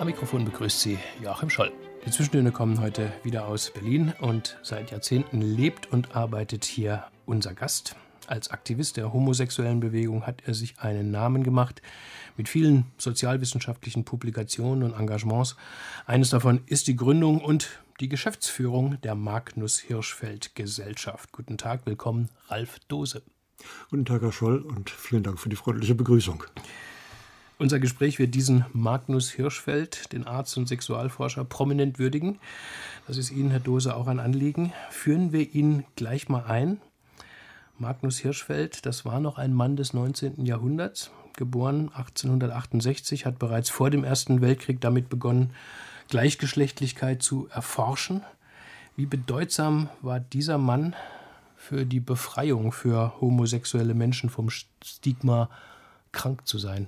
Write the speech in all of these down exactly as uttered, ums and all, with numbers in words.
Am Mikrofon begrüßt Sie Joachim Scholl. Die Zwischentöne kommen heute wieder aus Berlin und seit Jahrzehnten lebt und arbeitet hier unser Gast. Als Aktivist der homosexuellen Bewegung hat er sich einen Namen gemacht mit vielen sozialwissenschaftlichen Publikationen und Engagements. Eines davon ist die Gründung und die Geschäftsführung der Magnus Hirschfeld Gesellschaft. Guten Tag, willkommen, Ralf Dose. Guten Tag, Herr Scholl, und vielen Dank für die freundliche Begrüßung. Unser Gespräch wird diesen Magnus Hirschfeld, den Arzt und Sexualforscher, prominent würdigen. Das ist Ihnen, Herr Dose, auch ein Anliegen. Führen wir ihn gleich mal ein. Magnus Hirschfeld, das war noch ein Mann des neunzehnten Jahrhunderts, geboren achtzehnhundertachtundsechzig, hat bereits vor dem Ersten Weltkrieg damit begonnen, Gleichgeschlechtlichkeit zu erforschen. Wie bedeutsam war dieser Mann für die Befreiung für homosexuelle Menschen vom Stigma, krank zu sein?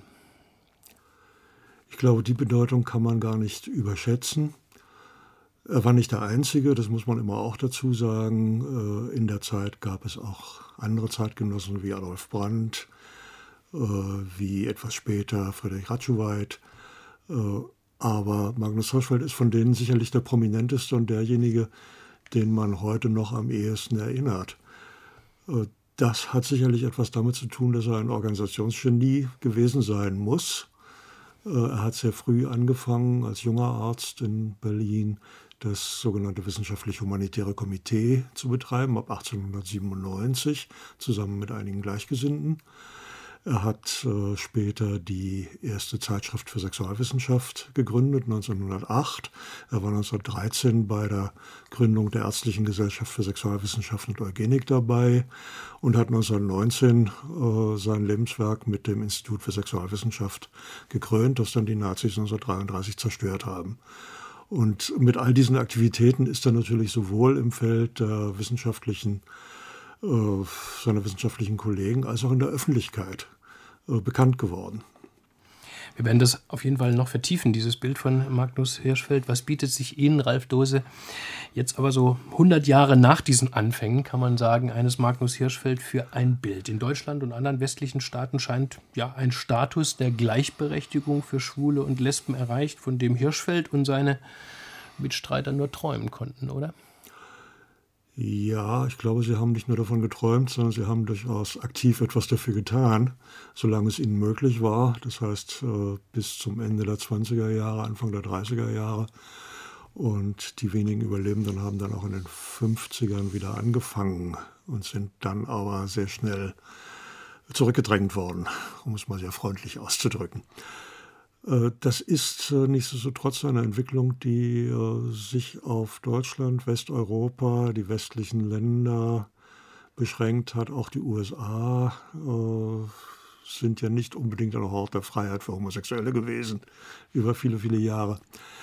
Ich glaube, die Bedeutung kann man gar nicht überschätzen. Er war nicht der Einzige, das muss man immer auch dazu sagen. In der Zeit gab es auch andere Zeitgenossen wie Adolf Brandt, wie etwas später Friedrich Ratscheweit. Aber Magnus Hirschfeld ist von denen sicherlich der prominenteste und derjenige, den man heute noch am ehesten erinnert. Das hat sicherlich etwas damit zu tun, dass er ein Organisationsgenie gewesen sein muss. Er hat sehr früh angefangen, als junger Arzt in Berlin das sogenannte Wissenschaftlich-Humanitäre Komitee zu betreiben, ab achtzehnhundertsiebenundneunzig, zusammen mit einigen Gleichgesinnten. Er hat äh, später die erste Zeitschrift für Sexualwissenschaft gegründet, neunzehnhundertacht. Er war neunzehnhundertdreizehn bei der Gründung der Ärztlichen Gesellschaft für Sexualwissenschaft und Eugenik dabei und hat neunzehnhundertneunzehn äh, sein Lebenswerk mit dem Institut für Sexualwissenschaft gekrönt, das dann die Nazis neunzehnhundertdreiunddreißig zerstört haben. Und mit all diesen Aktivitäten ist er natürlich sowohl im Feld der wissenschaftlichen, äh, seiner wissenschaftlichen Kollegen als auch in der Öffentlichkeit bekannt geworden. Wir werden das auf jeden Fall noch vertiefen, dieses Bild von Magnus Hirschfeld. Was bietet sich Ihnen, Ralf Dose, jetzt aber so hundert Jahre nach diesen Anfängen, kann man sagen, eines Magnus Hirschfeld für ein Bild? In Deutschland und anderen westlichen Staaten scheint ja ein Status der Gleichberechtigung für Schwule und Lesben erreicht, von dem Hirschfeld und seine Mitstreiter nur träumen konnten, oder? Ja, ich glaube, sie haben nicht nur davon geträumt, sondern sie haben durchaus aktiv etwas dafür getan, solange es ihnen möglich war. Das heißt, bis zum Ende der zwanziger Jahre, Anfang der dreißiger Jahre. Und die wenigen Überlebenden haben dann auch in den fünfzigern wieder angefangen und sind dann aber sehr schnell zurückgedrängt worden, um es mal sehr freundlich auszudrücken. Das ist nichtsdestotrotz eine Entwicklung, die sich auf Deutschland, Westeuropa, die westlichen Länder beschränkt hat. Auch die U S A sind ja nicht unbedingt ein Hort der Freiheit für Homosexuelle gewesen, über viele, viele Jahre.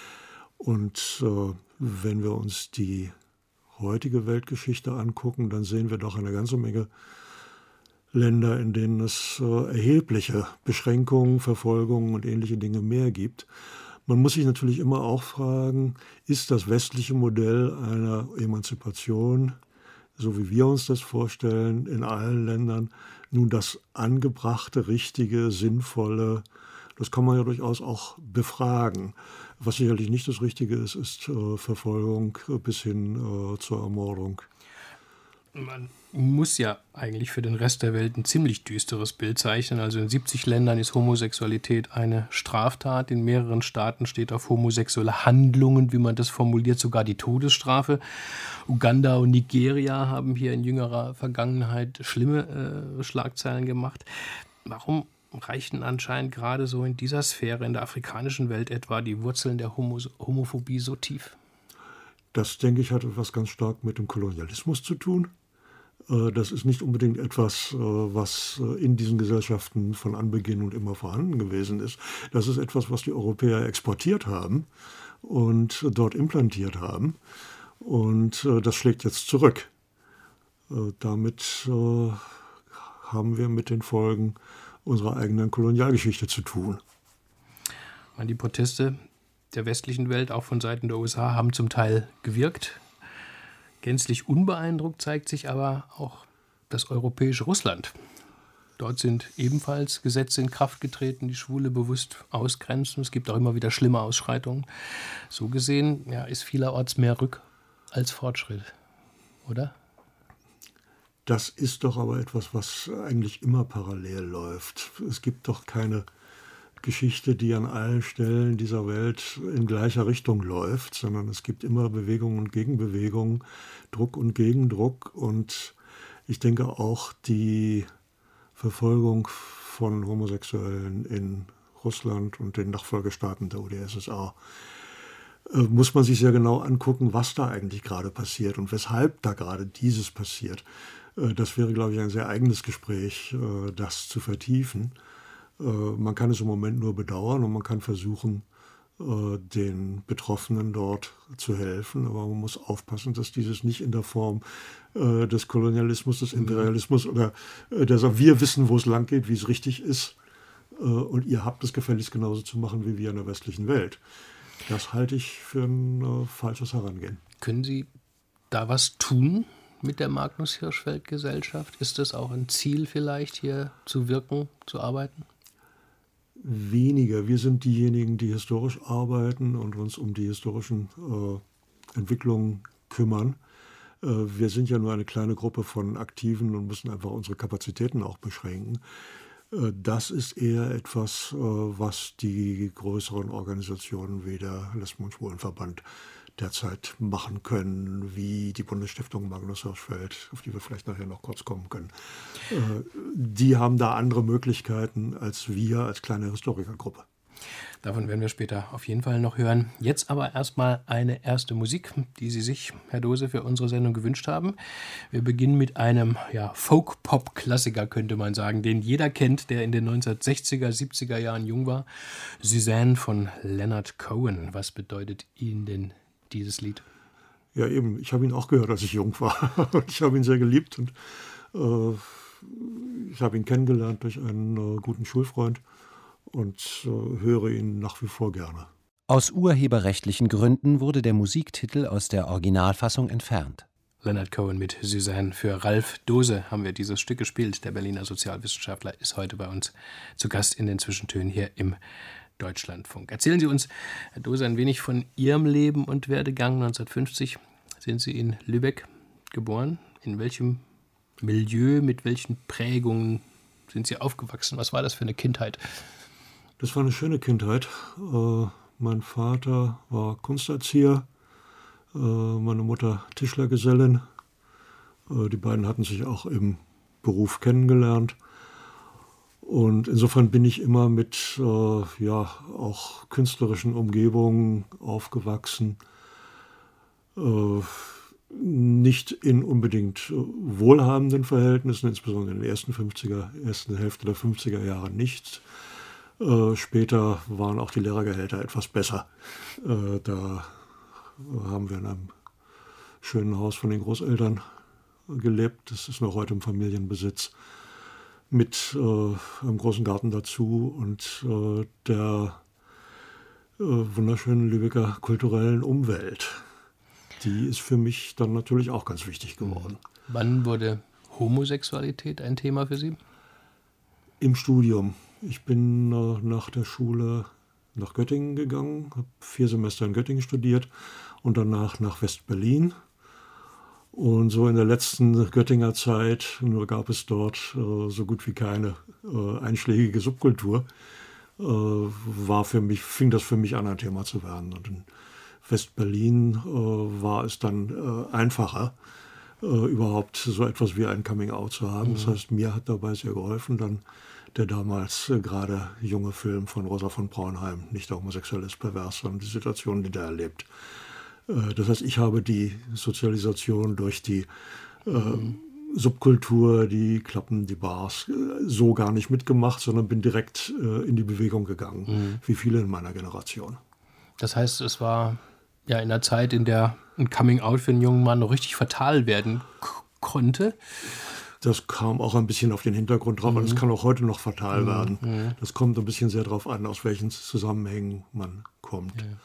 Und wenn wir uns die heutige Weltgeschichte angucken, dann sehen wir doch eine ganze Menge Länder, in denen es äh, erhebliche Beschränkungen, Verfolgungen und ähnliche Dinge mehr gibt. Man muss sich natürlich immer auch fragen, ist das westliche Modell einer Emanzipation, so wie wir uns das vorstellen, in allen Ländern nun das angebrachte, richtige, sinnvolle? Das kann man ja durchaus auch befragen. Was sicherlich nicht das Richtige ist, ist äh, Verfolgung bis hin äh, zur Ermordung. Man muss ja eigentlich für den Rest der Welt ein ziemlich düsteres Bild zeichnen. Also in siebzig Ländern ist Homosexualität eine Straftat. In mehreren Staaten steht auf homosexuelle Handlungen, wie man das formuliert, sogar die Todesstrafe. Uganda und Nigeria haben hier in jüngerer Vergangenheit schlimme äh, Schlagzeilen gemacht. Warum reichen anscheinend gerade so in dieser Sphäre, in der afrikanischen Welt etwa, die Wurzeln der Homo- Homophobie so tief? Das, denke ich, hat etwas ganz stark mit dem Kolonialismus zu tun. Das ist nicht unbedingt etwas, was in diesen Gesellschaften von Anbeginn und immer vorhanden gewesen ist. Das ist etwas, was die Europäer exportiert haben und dort implantiert haben. Und das schlägt jetzt zurück. Damit haben wir mit den Folgen unserer eigenen Kolonialgeschichte zu tun. Die Proteste der westlichen Welt, auch von Seiten der U S A, haben zum Teil gewirkt. Gänzlich unbeeindruckt zeigt sich aber auch das europäische Russland. Dort sind ebenfalls Gesetze in Kraft getreten, die Schwule bewusst ausgrenzen. Es gibt auch immer wieder schlimme Ausschreitungen. So gesehen, ja, ist vielerorts mehr Rück- als Fortschritt, oder? Das ist doch aber etwas, was eigentlich immer parallel läuft. Es gibt doch keine Geschichte, die an allen Stellen dieser Welt in gleicher Richtung läuft, sondern es gibt immer Bewegung und Gegenbewegung, Druck und Gegendruck. Und ich denke auch die Verfolgung von Homosexuellen in Russland und den Nachfolgestaaten der U d S S R äh, muss man sich sehr genau angucken, was da eigentlich gerade passiert und weshalb da gerade dieses passiert. Äh, das wäre, glaube ich, ein sehr eigenes Gespräch, äh, das zu vertiefen. Man kann es im Moment nur bedauern und man kann versuchen, den Betroffenen dort zu helfen. Aber man muss aufpassen, dass dieses nicht in der Form des Kolonialismus, des Imperialismus oder der sagt, wir wissen, wo es lang geht, wie es richtig ist und ihr habt es gefälligst genauso zu machen wie wir in der westlichen Welt. Das halte ich für ein falsches Herangehen. Können Sie da was tun mit der Magnus-Hirschfeld-Gesellschaft? Ist das auch ein Ziel vielleicht, hier zu wirken, zu arbeiten? Weniger. Wir sind diejenigen, die historisch arbeiten und uns um die historischen äh, Entwicklungen kümmern. Äh, wir sind ja nur eine kleine Gruppe von Aktiven und müssen einfach unsere Kapazitäten auch beschränken. Äh, das ist eher etwas, äh, was die größeren Organisationen wie der Lesben- und Schwulenverband derzeit machen können, wie die Bundesstiftung Magnus Hirschfeld, auf die wir vielleicht nachher noch kurz kommen können. Äh, die haben da andere Möglichkeiten als wir als kleine Historikergruppe. Davon werden wir später auf jeden Fall noch hören. Jetzt aber erstmal eine erste Musik, die Sie sich, Herr Dose, für unsere Sendung gewünscht haben. Wir beginnen mit einem ja, Folk-Pop-Klassiker, könnte man sagen, den jeder kennt, der in den neunzehnhundertsechziger, siebziger Jahren jung war. Suzanne von Leonard Cohen. Was bedeutet Ihnen denn dieses Lied? Ja, eben. Ich habe ihn auch gehört, als ich jung war. Ich habe ihn sehr geliebt und äh, ich habe ihn kennengelernt durch einen äh, guten Schulfreund und äh, höre ihn nach wie vor gerne. Aus urheberrechtlichen Gründen wurde der Musiktitel aus der Originalfassung entfernt. Leonard Cohen mit Suzanne. Für Ralf Dose haben wir dieses Stück gespielt. Der Berliner Sozialwissenschaftler ist heute bei uns zu Gast in den Zwischentönen hier im Deutschlandfunk. Erzählen Sie uns, Herr Dose, ein wenig von Ihrem Leben und Werdegang. neunzehnhundertfünfzig sind Sie in Lübeck geboren. In welchem Milieu, mit welchen Prägungen sind Sie aufgewachsen? Was war das für eine Kindheit? Das war eine schöne Kindheit. Äh, mein Vater war Kunsterzieher, äh, meine Mutter Tischlergesellin. Äh, die beiden hatten sich auch im Beruf kennengelernt. Und insofern bin ich immer mit äh, ja, auch künstlerischen Umgebungen aufgewachsen. Äh, nicht in unbedingt wohlhabenden Verhältnissen, insbesondere in den ersten fünfziger, ersten Hälfte der fünfziger Jahre nicht. Äh, später waren auch die Lehrergehälter etwas besser. Äh, da haben wir in einem schönen Haus von den Großeltern gelebt. Das ist noch heute im Familienbesitz. Mit äh, einem großen Garten dazu und äh, der äh, wunderschönen Lübecker kulturellen Umwelt. Die ist für mich dann natürlich auch ganz wichtig geworden. Wann wurde Homosexualität ein Thema für Sie? Im Studium. Ich bin äh, nach der Schule nach Göttingen gegangen, habe vier Semester in Göttingen studiert und danach nach West-Berlin. Und so in der letzten Göttinger Zeit, nur gab es dort äh, so gut wie keine äh, einschlägige Subkultur, äh, war für mich, fing das für mich an, ein Thema zu werden. Und in West-Berlin äh, war es dann äh, einfacher, äh, überhaupt so etwas wie ein Coming-out zu haben. Mhm. Das heißt, mir hat dabei sehr geholfen, dann der damals äh, gerade junge Film von Rosa von Braunheim, nicht der Homosexuell ist pervers, sondern die Situation, die der erlebt. Das heißt, ich habe die Sozialisation durch die äh, mhm. Subkultur, die Klappen, die Bars, so gar nicht mitgemacht, sondern bin direkt äh, in die Bewegung gegangen, mhm. wie viele in meiner Generation. Das heißt, es war ja in der Zeit, in der ein Coming-out für einen jungen Mann noch richtig fatal werden k- konnte. Das kam auch ein bisschen auf den Hintergrund drauf, mhm. aber es kann auch heute noch fatal mhm. werden. Mhm. Das kommt ein bisschen sehr darauf an, aus welchen Zusammenhängen man kommt. Ja.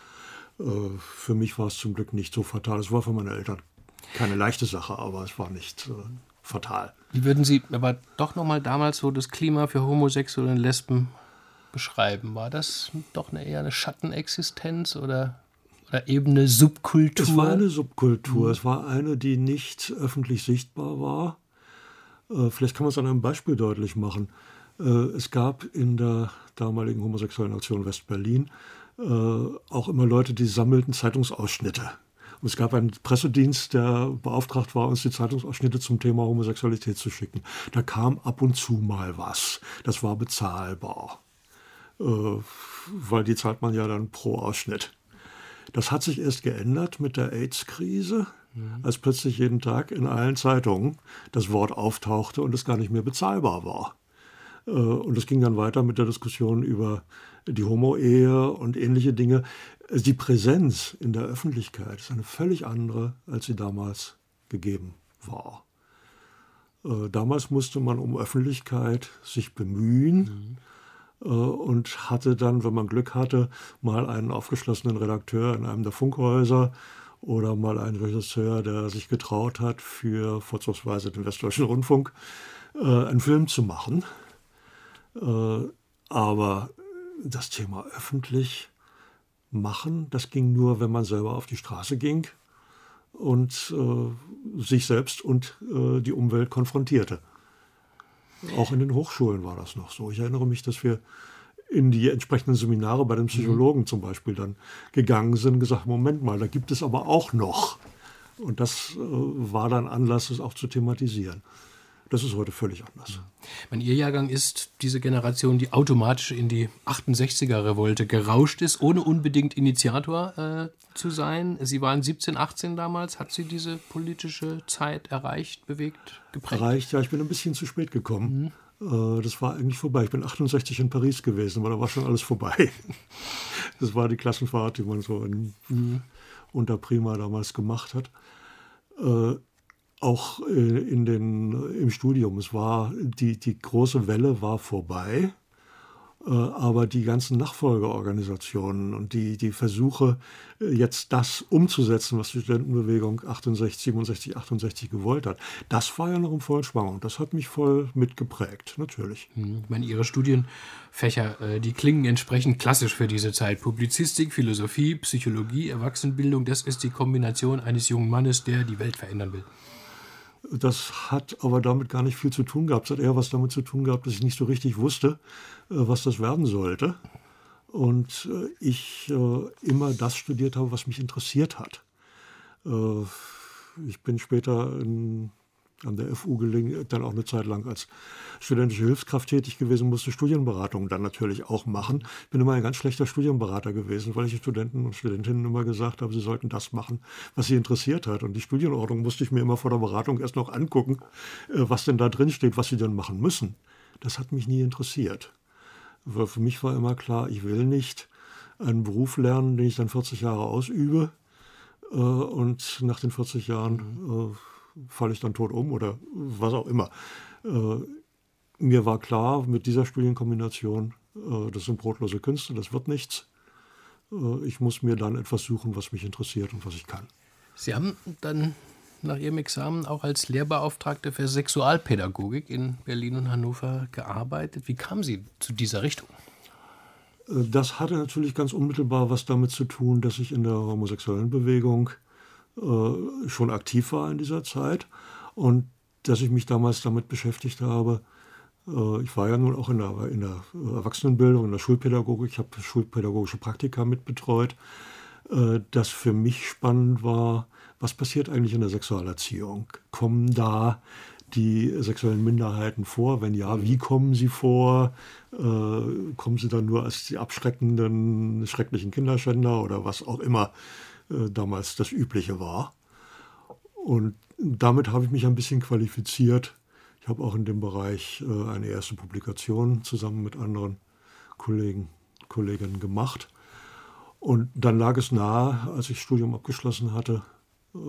Für mich war es zum Glück nicht so fatal. Es war für meine Eltern keine leichte Sache, aber es war nicht äh, fatal. Wie würden Sie aber doch nochmal damals so das Klima für Homosexuelle und Lesben beschreiben? War das doch eine, eher eine Schattenexistenz oder, oder eben eine Subkultur? Es war eine Subkultur. Mhm. Es war eine, die nicht öffentlich sichtbar war. Äh, vielleicht kann man es an einem Beispiel deutlich machen. Äh, es gab in der damaligen homosexuellen Aktion West-Berlin äh, auch immer Leute, die sammelten Zeitungsausschnitte. Und es gab einen Pressedienst, der beauftragt war, uns die Zeitungsausschnitte zum Thema Homosexualität zu schicken. Da kam ab und zu mal was. Das war bezahlbar. Äh, weil die zahlt man ja dann pro Ausschnitt. Das hat sich erst geändert mit der AIDS-Krise, mhm. als plötzlich jeden Tag in allen Zeitungen das Wort auftauchte und es gar nicht mehr bezahlbar war. Äh, und es ging dann weiter mit der Diskussion über die Homo-Ehe und ähnliche Dinge. Die Präsenz in der Öffentlichkeit ist eine völlig andere, als sie damals gegeben war. Äh, damals musste man um Öffentlichkeit sich bemühen mhm. äh, und hatte dann, wenn man Glück hatte, mal einen aufgeschlossenen Redakteur in einem der Funkhäuser oder mal einen Regisseur, der sich getraut hat, für vorzugsweise den Westdeutschen Rundfunk äh, einen Film zu machen. Äh, aber das Thema öffentlich machen, das ging nur, wenn man selber auf die Straße ging und äh, sich selbst und äh, die Umwelt konfrontierte. Auch in den Hochschulen war das noch so. Ich erinnere mich, dass wir in die entsprechenden Seminare bei den Psychologen mhm. zum Beispiel dann gegangen sind und gesagt, Moment mal, da gibt es aber auch noch. Und das äh, war dann Anlass, es auch zu thematisieren. Das ist heute völlig anders. Mein Ihr Jahrgang ist diese Generation, die automatisch in die achtundsechziger-Revolte gerauscht ist, ohne unbedingt Initiator äh, zu sein. Sie waren siebzehn, achtzehn damals. Hat Sie diese politische Zeit erreicht, bewegt, geprägt? Erreicht, ja. Ich bin ein bisschen zu spät gekommen. Mhm. Äh, das war eigentlich vorbei. Ich bin achtundsechzig in Paris gewesen, aber da war schon alles vorbei. Das war die Klassenfahrt, die man so in, mhm. unter Prima damals gemacht hat. Äh, Auch in den, im Studium. Es war, die, die große Welle war vorbei, äh, aber die ganzen Nachfolgeorganisationen und die, die Versuche, jetzt das umzusetzen, was die Studentenbewegung achtundsechzig, siebenundsechzig, achtundsechzig gewollt hat, das war ja noch im vollen Schwung und das hat mich voll mitgeprägt, natürlich. Ich meine, Ihre Studienfächer, die klingen entsprechend klassisch für diese Zeit. Publizistik, Philosophie, Psychologie, Erwachsenenbildung, das ist die Kombination eines jungen Mannes, der die Welt verändern will. Das hat aber damit gar nicht viel zu tun gehabt. Es hat eher was damit zu tun gehabt, dass ich nicht so richtig wusste, was das werden sollte. Und ich immer das studiert habe, was mich interessiert hat. Ich bin später in, an der F U gelegen, dann auch eine Zeit lang als studentische Hilfskraft tätig gewesen, musste Studienberatung dann natürlich auch machen. Ich bin immer ein ganz schlechter Studienberater gewesen, weil ich den Studenten und Studentinnen immer gesagt habe, sie sollten das machen, was sie interessiert hat. Und die Studienordnung musste ich mir immer vor der Beratung erst noch angucken, was denn da drin steht, was sie denn machen müssen. Das hat mich nie interessiert. Weil für mich war immer klar, ich will nicht einen Beruf lernen, den ich dann vierzig Jahre ausübe und nach den vierzig Jahren falle ich dann tot um oder was auch immer. Äh, mir war klar, mit dieser Studienkombination, äh, das sind brotlose Künste, das wird nichts. Äh, ich muss mir dann etwas suchen, was mich interessiert und was ich kann. Sie haben dann nach Ihrem Examen auch als Lehrbeauftragte für Sexualpädagogik in Berlin und Hannover gearbeitet. Wie kamen Sie zu dieser Richtung? Das hatte natürlich ganz unmittelbar was damit zu tun, dass ich in der homosexuellen Bewegung schon aktiv war in dieser Zeit und dass ich mich damals damit beschäftigt habe. Ich war ja nun auch in der, in der Erwachsenenbildung, in der Schulpädagogik, ich habe schulpädagogische Praktika mitbetreut, dass für mich spannend war, was passiert eigentlich in der Sexualerziehung? Kommen da die sexuellen Minderheiten vor? Wenn ja, wie kommen sie vor? Kommen sie dann nur als die abschreckenden, schrecklichen Kinderschänder oder was auch immer damals das Übliche war. Und damit habe ich mich ein bisschen qualifiziert. Ich habe auch in dem Bereich äh, eine erste Publikation zusammen mit anderen Kollegen, Kolleginnen gemacht. Und dann lag es nahe, als ich das Studium abgeschlossen hatte, äh,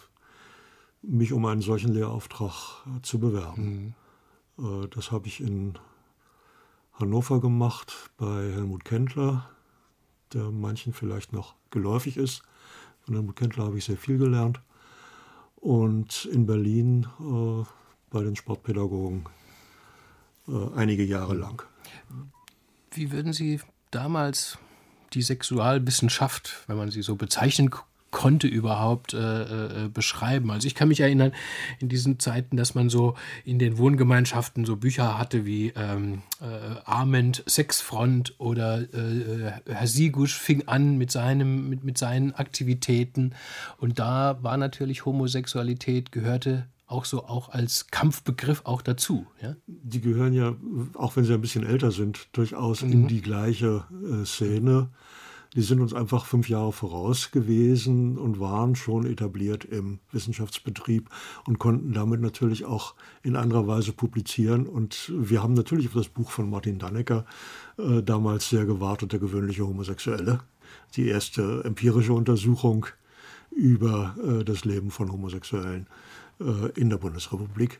mich um einen solchen Lehrauftrag äh, zu bewerben. Mhm. Äh, das habe ich in Hannover gemacht bei Helmut Kendler, der manchen vielleicht noch geläufig ist. Von Helmut Kendler habe ich sehr viel gelernt. Und in Berlin äh, bei den Sportpädagogen äh, einige Jahre lang. Wie würden Sie damals die Sexualwissenschaft, wenn man sie so bezeichnen konnte, überhaupt äh, äh, beschreiben? Also ich kann mich erinnern, in diesen Zeiten, dass man so in den Wohngemeinschaften so Bücher hatte wie ähm, äh, Arment, Sexfront oder äh, Herr Sigusch fing an mit, seinem, mit, mit seinen Aktivitäten. Und da war natürlich Homosexualität, gehörte auch so auch als Kampfbegriff auch dazu. Ja? Die gehören ja, auch wenn sie ein bisschen älter sind, durchaus mhm. in die gleiche äh, Szene. Die sind uns einfach fünf Jahre voraus gewesen und waren schon etabliert im Wissenschaftsbetrieb und konnten damit natürlich auch in anderer Weise publizieren. Und wir haben natürlich auf das Buch von Martin Dannecker äh, damals sehr gewartet, Der gewöhnliche Homosexuelle. Die erste empirische Untersuchung über äh, das Leben von Homosexuellen in der Bundesrepublik.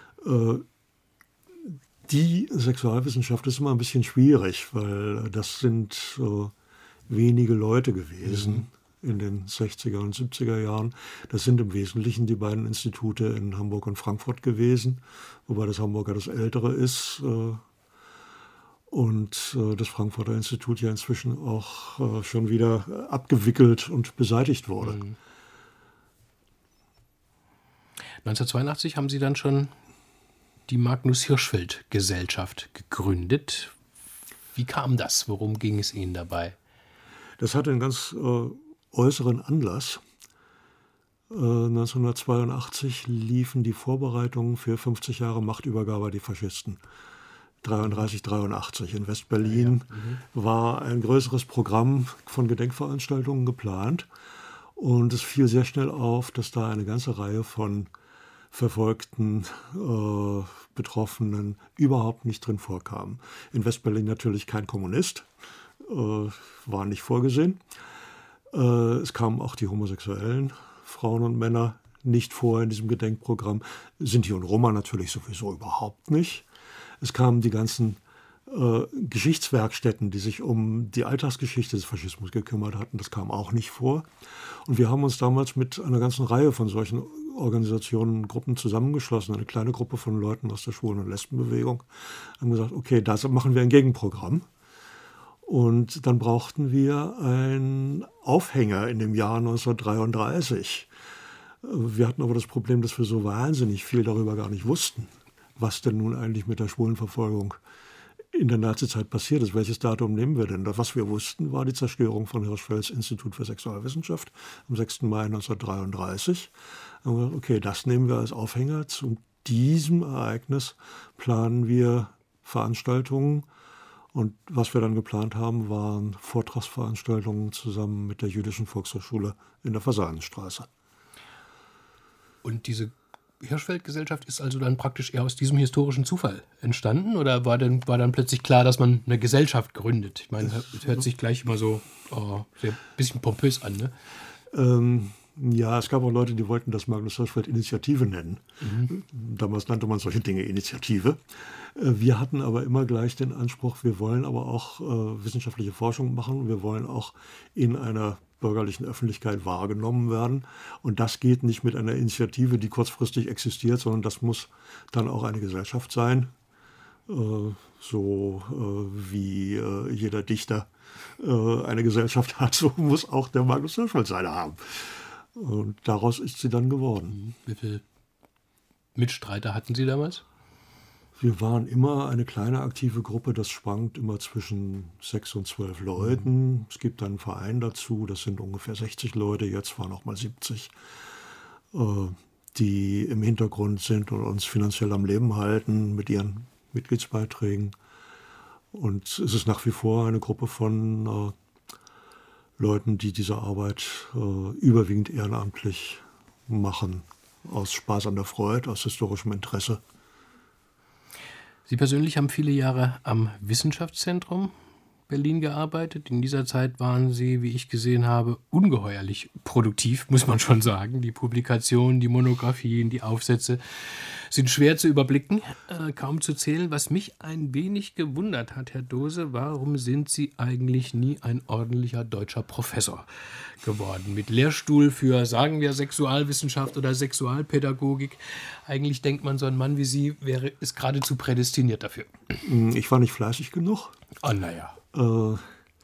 Die Sexualwissenschaft ist immer ein bisschen schwierig, weil das sind wenige Leute gewesen mhm. in den sechziger und siebziger Jahren. Das sind im Wesentlichen die beiden Institute in Hamburg und Frankfurt gewesen, wobei das Hamburger das ältere ist und das Frankfurter Institut ja inzwischen auch schon wieder abgewickelt und beseitigt wurde. Mhm. neunzehnhundertzweiundachtzig haben Sie dann schon die Magnus-Hirschfeld-Gesellschaft gegründet. Wie kam das? Worum ging es Ihnen dabei? Das hatte einen ganz äh, äußeren Anlass. Äh, neunzehnhundertzweiundachtzig liefen die Vorbereitungen für fünfzig Jahre Machtübergabe der Faschisten. dreiunddreißig, dreiundachtzig in West-Berlin ja, ja. Mhm. war ein größeres Programm von Gedenkveranstaltungen geplant. Und es fiel sehr schnell auf, dass da eine ganze Reihe von verfolgten äh, Betroffenen überhaupt nicht drin vorkamen. In West-Berlin natürlich kein Kommunist, äh, war nicht vorgesehen. Äh, es kamen auch die homosexuellen Frauen und Männer nicht vor in diesem Gedenkprogramm. Sinti und Roma natürlich sowieso überhaupt nicht. Es kamen die ganzen äh, Geschichtswerkstätten, die sich um die Alltagsgeschichte des Faschismus gekümmert hatten. Das kam auch nicht vor. Und wir haben uns damals mit einer ganzen Reihe von solchen Organisationen, Gruppen zusammengeschlossen, eine kleine Gruppe von Leuten aus der Schwulen- und Lesbenbewegung, haben gesagt, okay, da machen wir ein Gegenprogramm. Und dann brauchten wir einen Aufhänger in dem Jahr neunzehnhundertdreiunddreißig. Wir hatten aber das Problem, dass wir so wahnsinnig viel darüber gar nicht wussten, was denn nun eigentlich mit der Schwulenverfolgung in der Nazizeit passiert ist. Welches Datum nehmen wir denn? Was wir wussten, war die Zerstörung von Hirschfelds Institut für Sexualwissenschaft am sechsten Mai neunzehnhundertdreiunddreißig. Haben wir gesagt, okay, das nehmen wir als Aufhänger. Zu diesem Ereignis planen wir Veranstaltungen. Und was wir dann geplant haben, waren Vortragsveranstaltungen zusammen mit der Jüdischen Volkshochschule in der Fasanenstraße. Und diese Hirschfeld-Gesellschaft ist also dann praktisch eher aus diesem historischen Zufall entstanden? Oder war dann, war dann plötzlich klar, dass man eine Gesellschaft gründet? Ich meine, das hört sich gleich immer so oh, sehr bisschen pompös an, ne? Ähm, ja, es gab auch Leute, die wollten das Magnus Hirschfeld Initiative nennen. Mhm. Damals nannte man solche Dinge Initiative. Wir hatten aber immer gleich den Anspruch, wir wollen aber auch äh, wissenschaftliche Forschung machen. Wir wollen auch in einer bürgerlichen Öffentlichkeit wahrgenommen werden. Und das geht nicht mit einer Initiative, die kurzfristig existiert, sondern das muss dann auch eine Gesellschaft sein. Äh, so äh, wie äh, jeder Dichter äh, eine Gesellschaft hat, so muss auch der Magnus Hirschfeld seine haben. Und daraus ist sie dann geworden. Wie viele Mitstreiter hatten Sie damals? Wir waren immer eine kleine aktive Gruppe, das schwankt immer zwischen sechs und zwölf Leuten. Mhm. Es gibt dann einen Verein dazu, das sind ungefähr sechzig Leute, jetzt waren noch mal siebzig, äh, die im Hintergrund sind und uns finanziell am Leben halten mit ihren Mitgliedsbeiträgen. Und es ist nach wie vor eine Gruppe von äh, Leuten, die diese Arbeit äh, überwiegend ehrenamtlich machen, aus Spaß an der Freude, aus historischem Interesse. Sie persönlich haben viele Jahre am Wissenschaftszentrum Berlin gearbeitet. In dieser Zeit waren Sie, wie ich gesehen habe, ungeheuerlich produktiv, muss man schon sagen. Die Publikationen, die Monographien, die Aufsätze. sind schwer zu überblicken, äh, kaum zu zählen. Was mich ein wenig gewundert hat, Herr Dose, warum sind Sie eigentlich nie ein ordentlicher deutscher Professor geworden? Mit Lehrstuhl für, sagen wir, Sexualwissenschaft oder Sexualpädagogik. Eigentlich denkt man, so ein Mann wie Sie wäre, ist geradezu prädestiniert dafür. Ich war nicht fleißig genug. Oh, naja. Äh,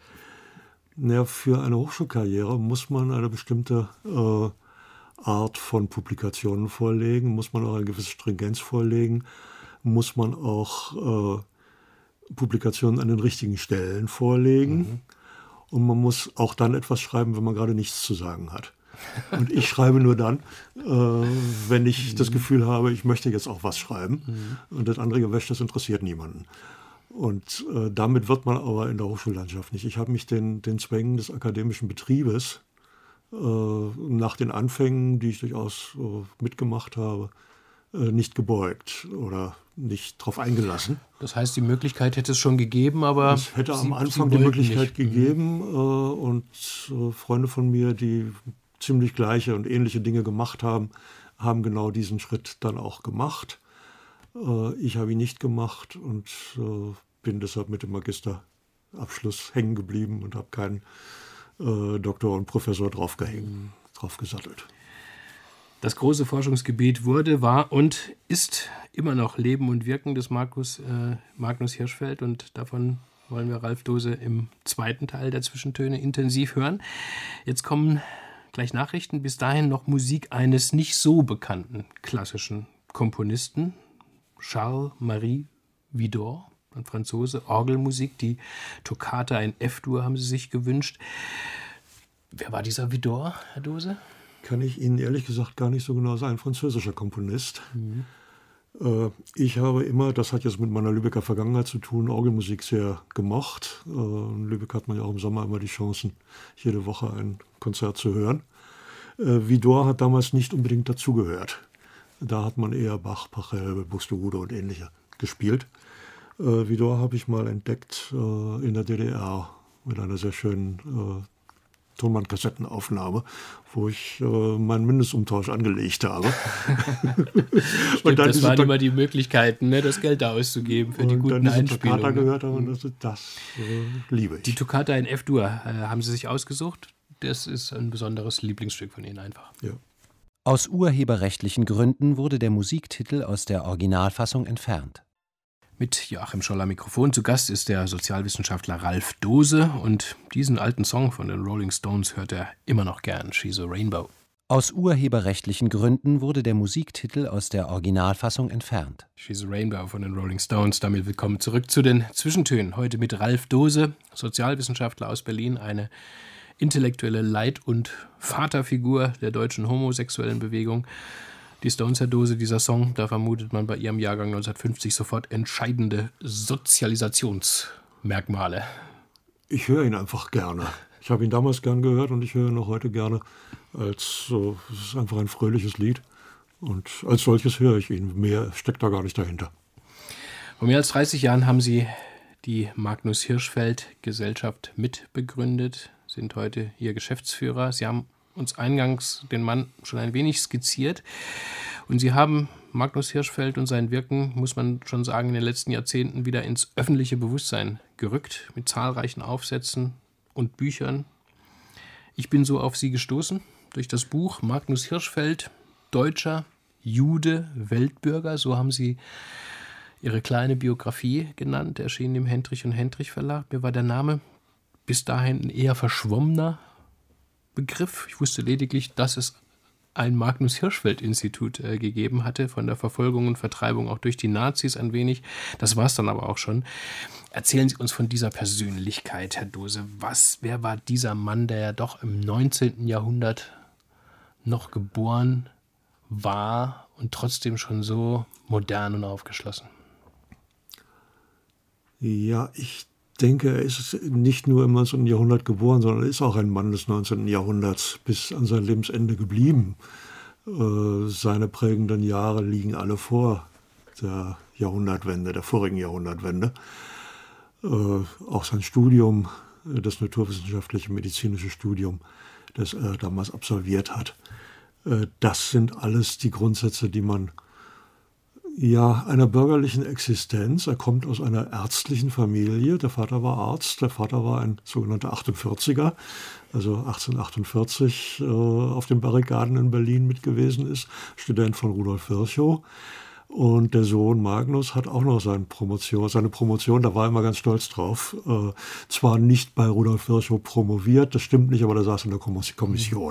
na, für eine Hochschulkarriere muss man eine bestimmte äh, Art von Publikationen vorlegen, muss man auch eine gewisse Stringenz vorlegen, muss man auch äh, Publikationen an den richtigen Stellen vorlegen mhm. und man muss auch dann etwas schreiben, wenn man gerade nichts zu sagen hat. Und ich schreibe nur dann, äh, wenn ich mhm. das Gefühl habe, ich möchte jetzt auch was schreiben mhm. und das andere Gewäsch, das interessiert niemanden. Und äh, damit wird man aber in der Hochschullandschaft nicht. Ich habe mich den, den Zwängen des akademischen Betriebes nach den Anfängen, die ich durchaus äh, mitgemacht habe, äh, nicht gebeugt oder nicht darauf eingelassen. Das heißt, die Möglichkeit hätte es schon gegeben, aber es hätte Sie, am Anfang die Möglichkeit nicht. gegeben äh, und äh, Freunde von mir, die ziemlich gleiche und ähnliche Dinge gemacht haben, haben genau diesen Schritt dann auch gemacht. Äh, ich habe ihn nicht gemacht und äh, bin deshalb mit dem Magisterabschluss hängen geblieben und habe keinen Doktor und Professor draufgehängt, draufgesattelt. Das große Forschungsgebiet wurde, war und ist immer noch Leben und Wirken des Markus, äh, Magnus Hirschfeld. Und davon wollen wir Ralf Dose im zweiten Teil der Zwischentöne intensiv hören. Jetzt kommen gleich Nachrichten. Bis dahin noch Musik eines nicht so bekannten klassischen Komponisten, Charles-Marie Widor. Ein Franzose, Orgelmusik, die Toccata in F-Dur haben Sie sich gewünscht. Wer war dieser Widor, Herr Dose? Kann ich Ihnen ehrlich gesagt gar nicht so genau sagen. Ein französischer Komponist. Mhm. Äh, ich habe immer, das hat jetzt mit meiner Lübecker Vergangenheit zu tun, Orgelmusik sehr gemocht. Äh, in Lübeck hat man ja auch im Sommer immer die Chancen, jede Woche ein Konzert zu hören. Äh, Widor hat damals nicht unbedingt dazugehört. Da hat man eher Bach, Pachelbel, Buxtehude und ähnliche gespielt. Äh, Widor habe ich mal entdeckt äh, in der D D R mit einer sehr schönen äh, Tonbandkassettenaufnahme, wo ich äh, meinen Mindestumtausch angelegt habe. Stimmt, und dann das waren immer die Möglichkeiten, ne, das Geld da auszugeben für die guten dann Einspielungen. Toccata gehört habe, und das, das äh, liebe ich. Die Toccata in F-Dur äh, haben Sie sich ausgesucht. Das ist ein besonderes Lieblingsstück von Ihnen einfach. Ja. Aus urheberrechtlichen Gründen wurde der Musiktitel aus der Originalfassung entfernt. Mit Joachim Scholl am Mikrofon zu Gast ist der Sozialwissenschaftler Ralf Dose und diesen alten Song von den Rolling Stones hört er immer noch gern, She's a Rainbow. Aus urheberrechtlichen Gründen wurde der Musiktitel aus der Originalfassung entfernt. She's a Rainbow von den Rolling Stones. Damit willkommen zurück zu den Zwischentönen. Heute mit Ralf Dose, Sozialwissenschaftler aus Berlin, eine intellektuelle Leit- und Vaterfigur der deutschen homosexuellen Bewegung. Die Stones, Herr Dose, dieser Song, da vermutet man bei ihrem Jahrgang neunzehnhundertfünfzig sofort entscheidende Sozialisationsmerkmale. Ich höre ihn einfach gerne. Ich habe ihn damals gern gehört und ich höre ihn noch heute gerne. Als so, es ist einfach ein fröhliches Lied und als solches höre ich ihn. Mehr steckt da gar nicht dahinter. Vor mehr als dreißig Jahren haben Sie die Magnus Hirschfeld Gesellschaft mitbegründet, sind heute Ihr Geschäftsführer. Sie haben uns eingangs den Mann schon ein wenig skizziert. Und Sie haben Magnus Hirschfeld und sein Wirken, muss man schon sagen, in den letzten Jahrzehnten wieder ins öffentliche Bewusstsein gerückt, mit zahlreichen Aufsätzen und Büchern. Ich bin so auf Sie gestoßen, durch das Buch Magnus Hirschfeld, Deutscher, Jude, Weltbürger, so haben Sie Ihre kleine Biografie genannt, erschienen im Hendrich und Hendrich Verlag. Mir war der Name bis dahin ein eher verschwommener Begriff. Ich wusste lediglich, dass es ein Magnus-Hirschfeld-Institut äh, gegeben hatte, von der Verfolgung und Vertreibung auch durch die Nazis ein wenig. Das war es dann aber auch schon. Erzählen Sie uns von dieser Persönlichkeit, Herr Dose. Was, wer war dieser Mann, der ja doch im neunzehnten Jahrhundert noch geboren war und trotzdem schon so modern und aufgeschlossen? Ja, ich denke, er ist nicht nur im neunzehnten Jahrhundert geboren, sondern er ist auch ein Mann des neunzehnten Jahrhunderts bis an sein Lebensende geblieben. Äh, seine prägenden Jahre liegen alle vor der Jahrhundertwende, der vorigen Jahrhundertwende. Äh, auch sein Studium, das naturwissenschaftliche medizinische Studium, das er damals absolviert hat. Äh, das sind alles die Grundsätze, die man Ja, einer bürgerlichen Existenz. Er kommt aus einer ärztlichen Familie. Der Vater war Arzt, der Vater war ein sogenannter achtundvierziger, also achtzehnhundertachtundvierzig äh, auf den Barrikaden in Berlin mit gewesen ist, Student von Rudolf Virchow. Und der Sohn Magnus hat auch noch seine Promotion, seine Promotion, da war er immer ganz stolz drauf. Äh, zwar nicht bei Rudolf Virchow promoviert, das stimmt nicht, aber der saß in der Kommission.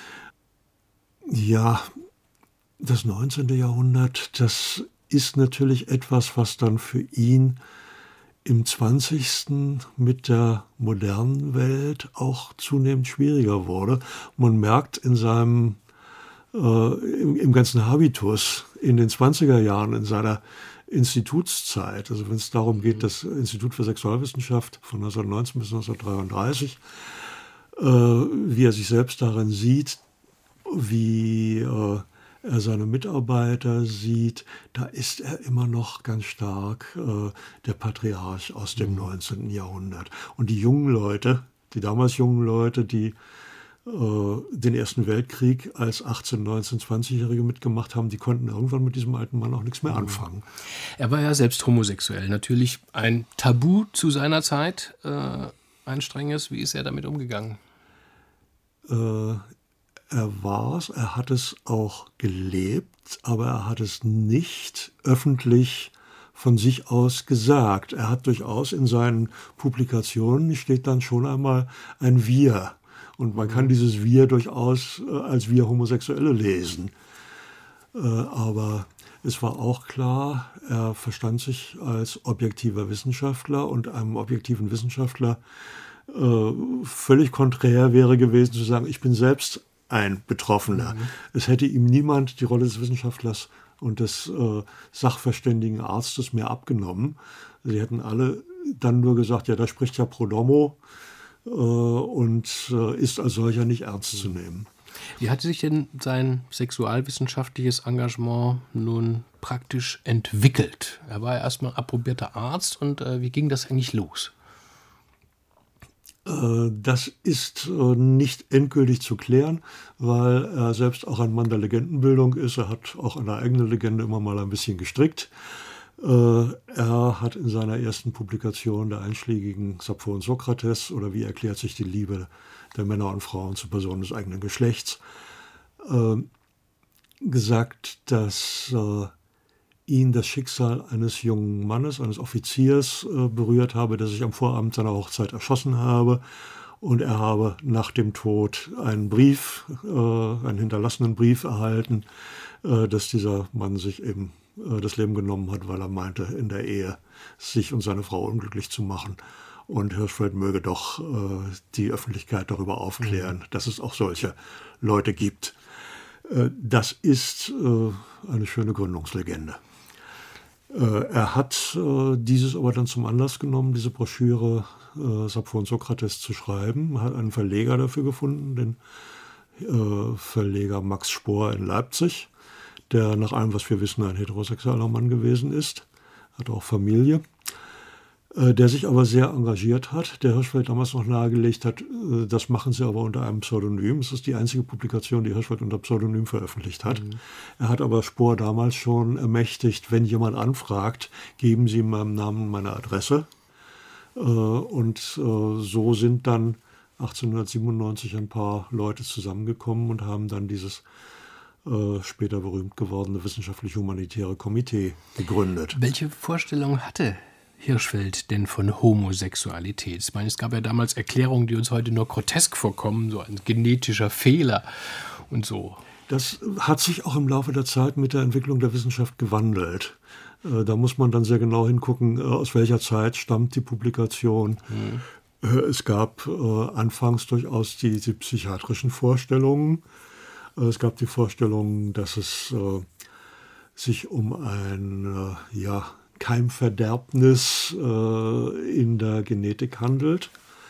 Ja, das neunzehnte. Jahrhundert, das ist natürlich etwas, was dann für ihn im zwanzigsten mit der modernen Welt auch zunehmend schwieriger wurde. Man merkt in seinem, äh, im, im ganzen Habitus in den zwanziger Jahren, in seiner Institutszeit, also wenn es darum geht, das Institut für Sexualwissenschaft von neunzehnhundertneunzehn bis neunzehnhundertdreiunddreißig, äh, wie er sich selbst darin sieht, wie äh, er seine Mitarbeiter sieht, da ist er immer noch ganz stark äh, der Patriarch aus dem neunzehnten. Jahrhundert. Und die jungen Leute, die damals jungen Leute, die äh, den Ersten Weltkrieg als achtzehn-, neunzehn-, zwanzigjährige mitgemacht haben, die konnten irgendwann mit diesem alten Mann auch nichts mehr anfangen. Er war ja selbst homosexuell. Natürlich ein Tabu zu seiner Zeit, äh, ein strenges. Wie ist er damit umgegangen? Äh, Er war es, er hat es auch gelebt, aber er hat es nicht öffentlich von sich aus gesagt. Er hat durchaus in seinen Publikationen, steht dann schon einmal ein Wir. Und man kann dieses Wir durchaus als Wir Homosexuelle lesen. Aber es war auch klar, er verstand sich als objektiver Wissenschaftler, und einem objektiven Wissenschaftler völlig konträr wäre gewesen zu sagen, ich bin selbst ein Betroffener. Mhm. Es hätte ihm niemand die Rolle des Wissenschaftlers und des äh, sachverständigen Arztes mehr abgenommen. Sie hätten alle dann nur gesagt, ja, da spricht ja pro domo äh, und äh, ist als solcher nicht ernst zu nehmen. Wie hat sich denn sein sexualwissenschaftliches Engagement nun praktisch entwickelt? Er war ja erstmal approbierter Arzt, und äh, wie ging das eigentlich los? Das ist nicht endgültig zu klären, weil er selbst auch ein Mann der Legendenbildung ist. Er hat auch eine eigene Legende immer mal ein bisschen gestrickt. Er hat in seiner ersten Publikation der einschlägigen Sappho und Sokrates, oder wie erklärt sich die Liebe der Männer und Frauen zu Personen des eigenen Geschlechts, gesagt, dass ihn das Schicksal eines jungen Mannes, eines Offiziers äh, berührt habe, der sich am Vorabend seiner Hochzeit erschossen habe. Und er habe nach dem Tod einen Brief, äh, einen hinterlassenen Brief erhalten, äh, dass dieser Mann sich eben äh, das Leben genommen hat, weil er meinte, in der Ehe sich und seine Frau unglücklich zu machen. Und Hirschfeld möge doch äh, die Öffentlichkeit darüber aufklären, mhm. dass es auch solche Leute gibt. Äh, das ist äh, eine schöne Gründungslegende. Er hat äh, dieses aber dann zum Anlass genommen, diese Broschüre äh, Sappho und Sokrates zu schreiben. Er hat einen Verleger dafür gefunden, den äh, Verleger Max Spohr in Leipzig, der nach allem, was wir wissen, ein heterosexueller Mann gewesen ist, hat auch Familie, äh, der sich aber sehr engagiert hat, der Hirschfeld damals noch nahegelegt hat, äh, das machen sie aber unter einem Pseudonym. Es ist die einzige Publikation, die Hirschfeld unter Pseudonym veröffentlicht hat. Mhm. Er hat aber Spohr damals schon ermächtigt, wenn jemand anfragt, geben Sie meinem Namen meine Adresse. Äh, und äh, so sind dann achtzehnhundertsiebenundneunzig ein paar Leute zusammengekommen und haben dann dieses äh, später berühmt gewordene wissenschaftlich-humanitäre Komitee gegründet. Welche Vorstellung hatte Hirschfeld denn von Homosexualität? Ich meine, es gab ja damals Erklärungen, die uns heute nur grotesk vorkommen, so ein genetischer Fehler und so. Das hat sich auch im Laufe der Zeit mit der Entwicklung der Wissenschaft gewandelt. Da muss man dann sehr genau hingucken, aus welcher Zeit stammt die Publikation. Mhm. Es gab anfangs durchaus die, die psychiatrischen Vorstellungen. Es gab die Vorstellung, dass es sich um ein ja, Keimverderbnis äh, in der Genetik handelt.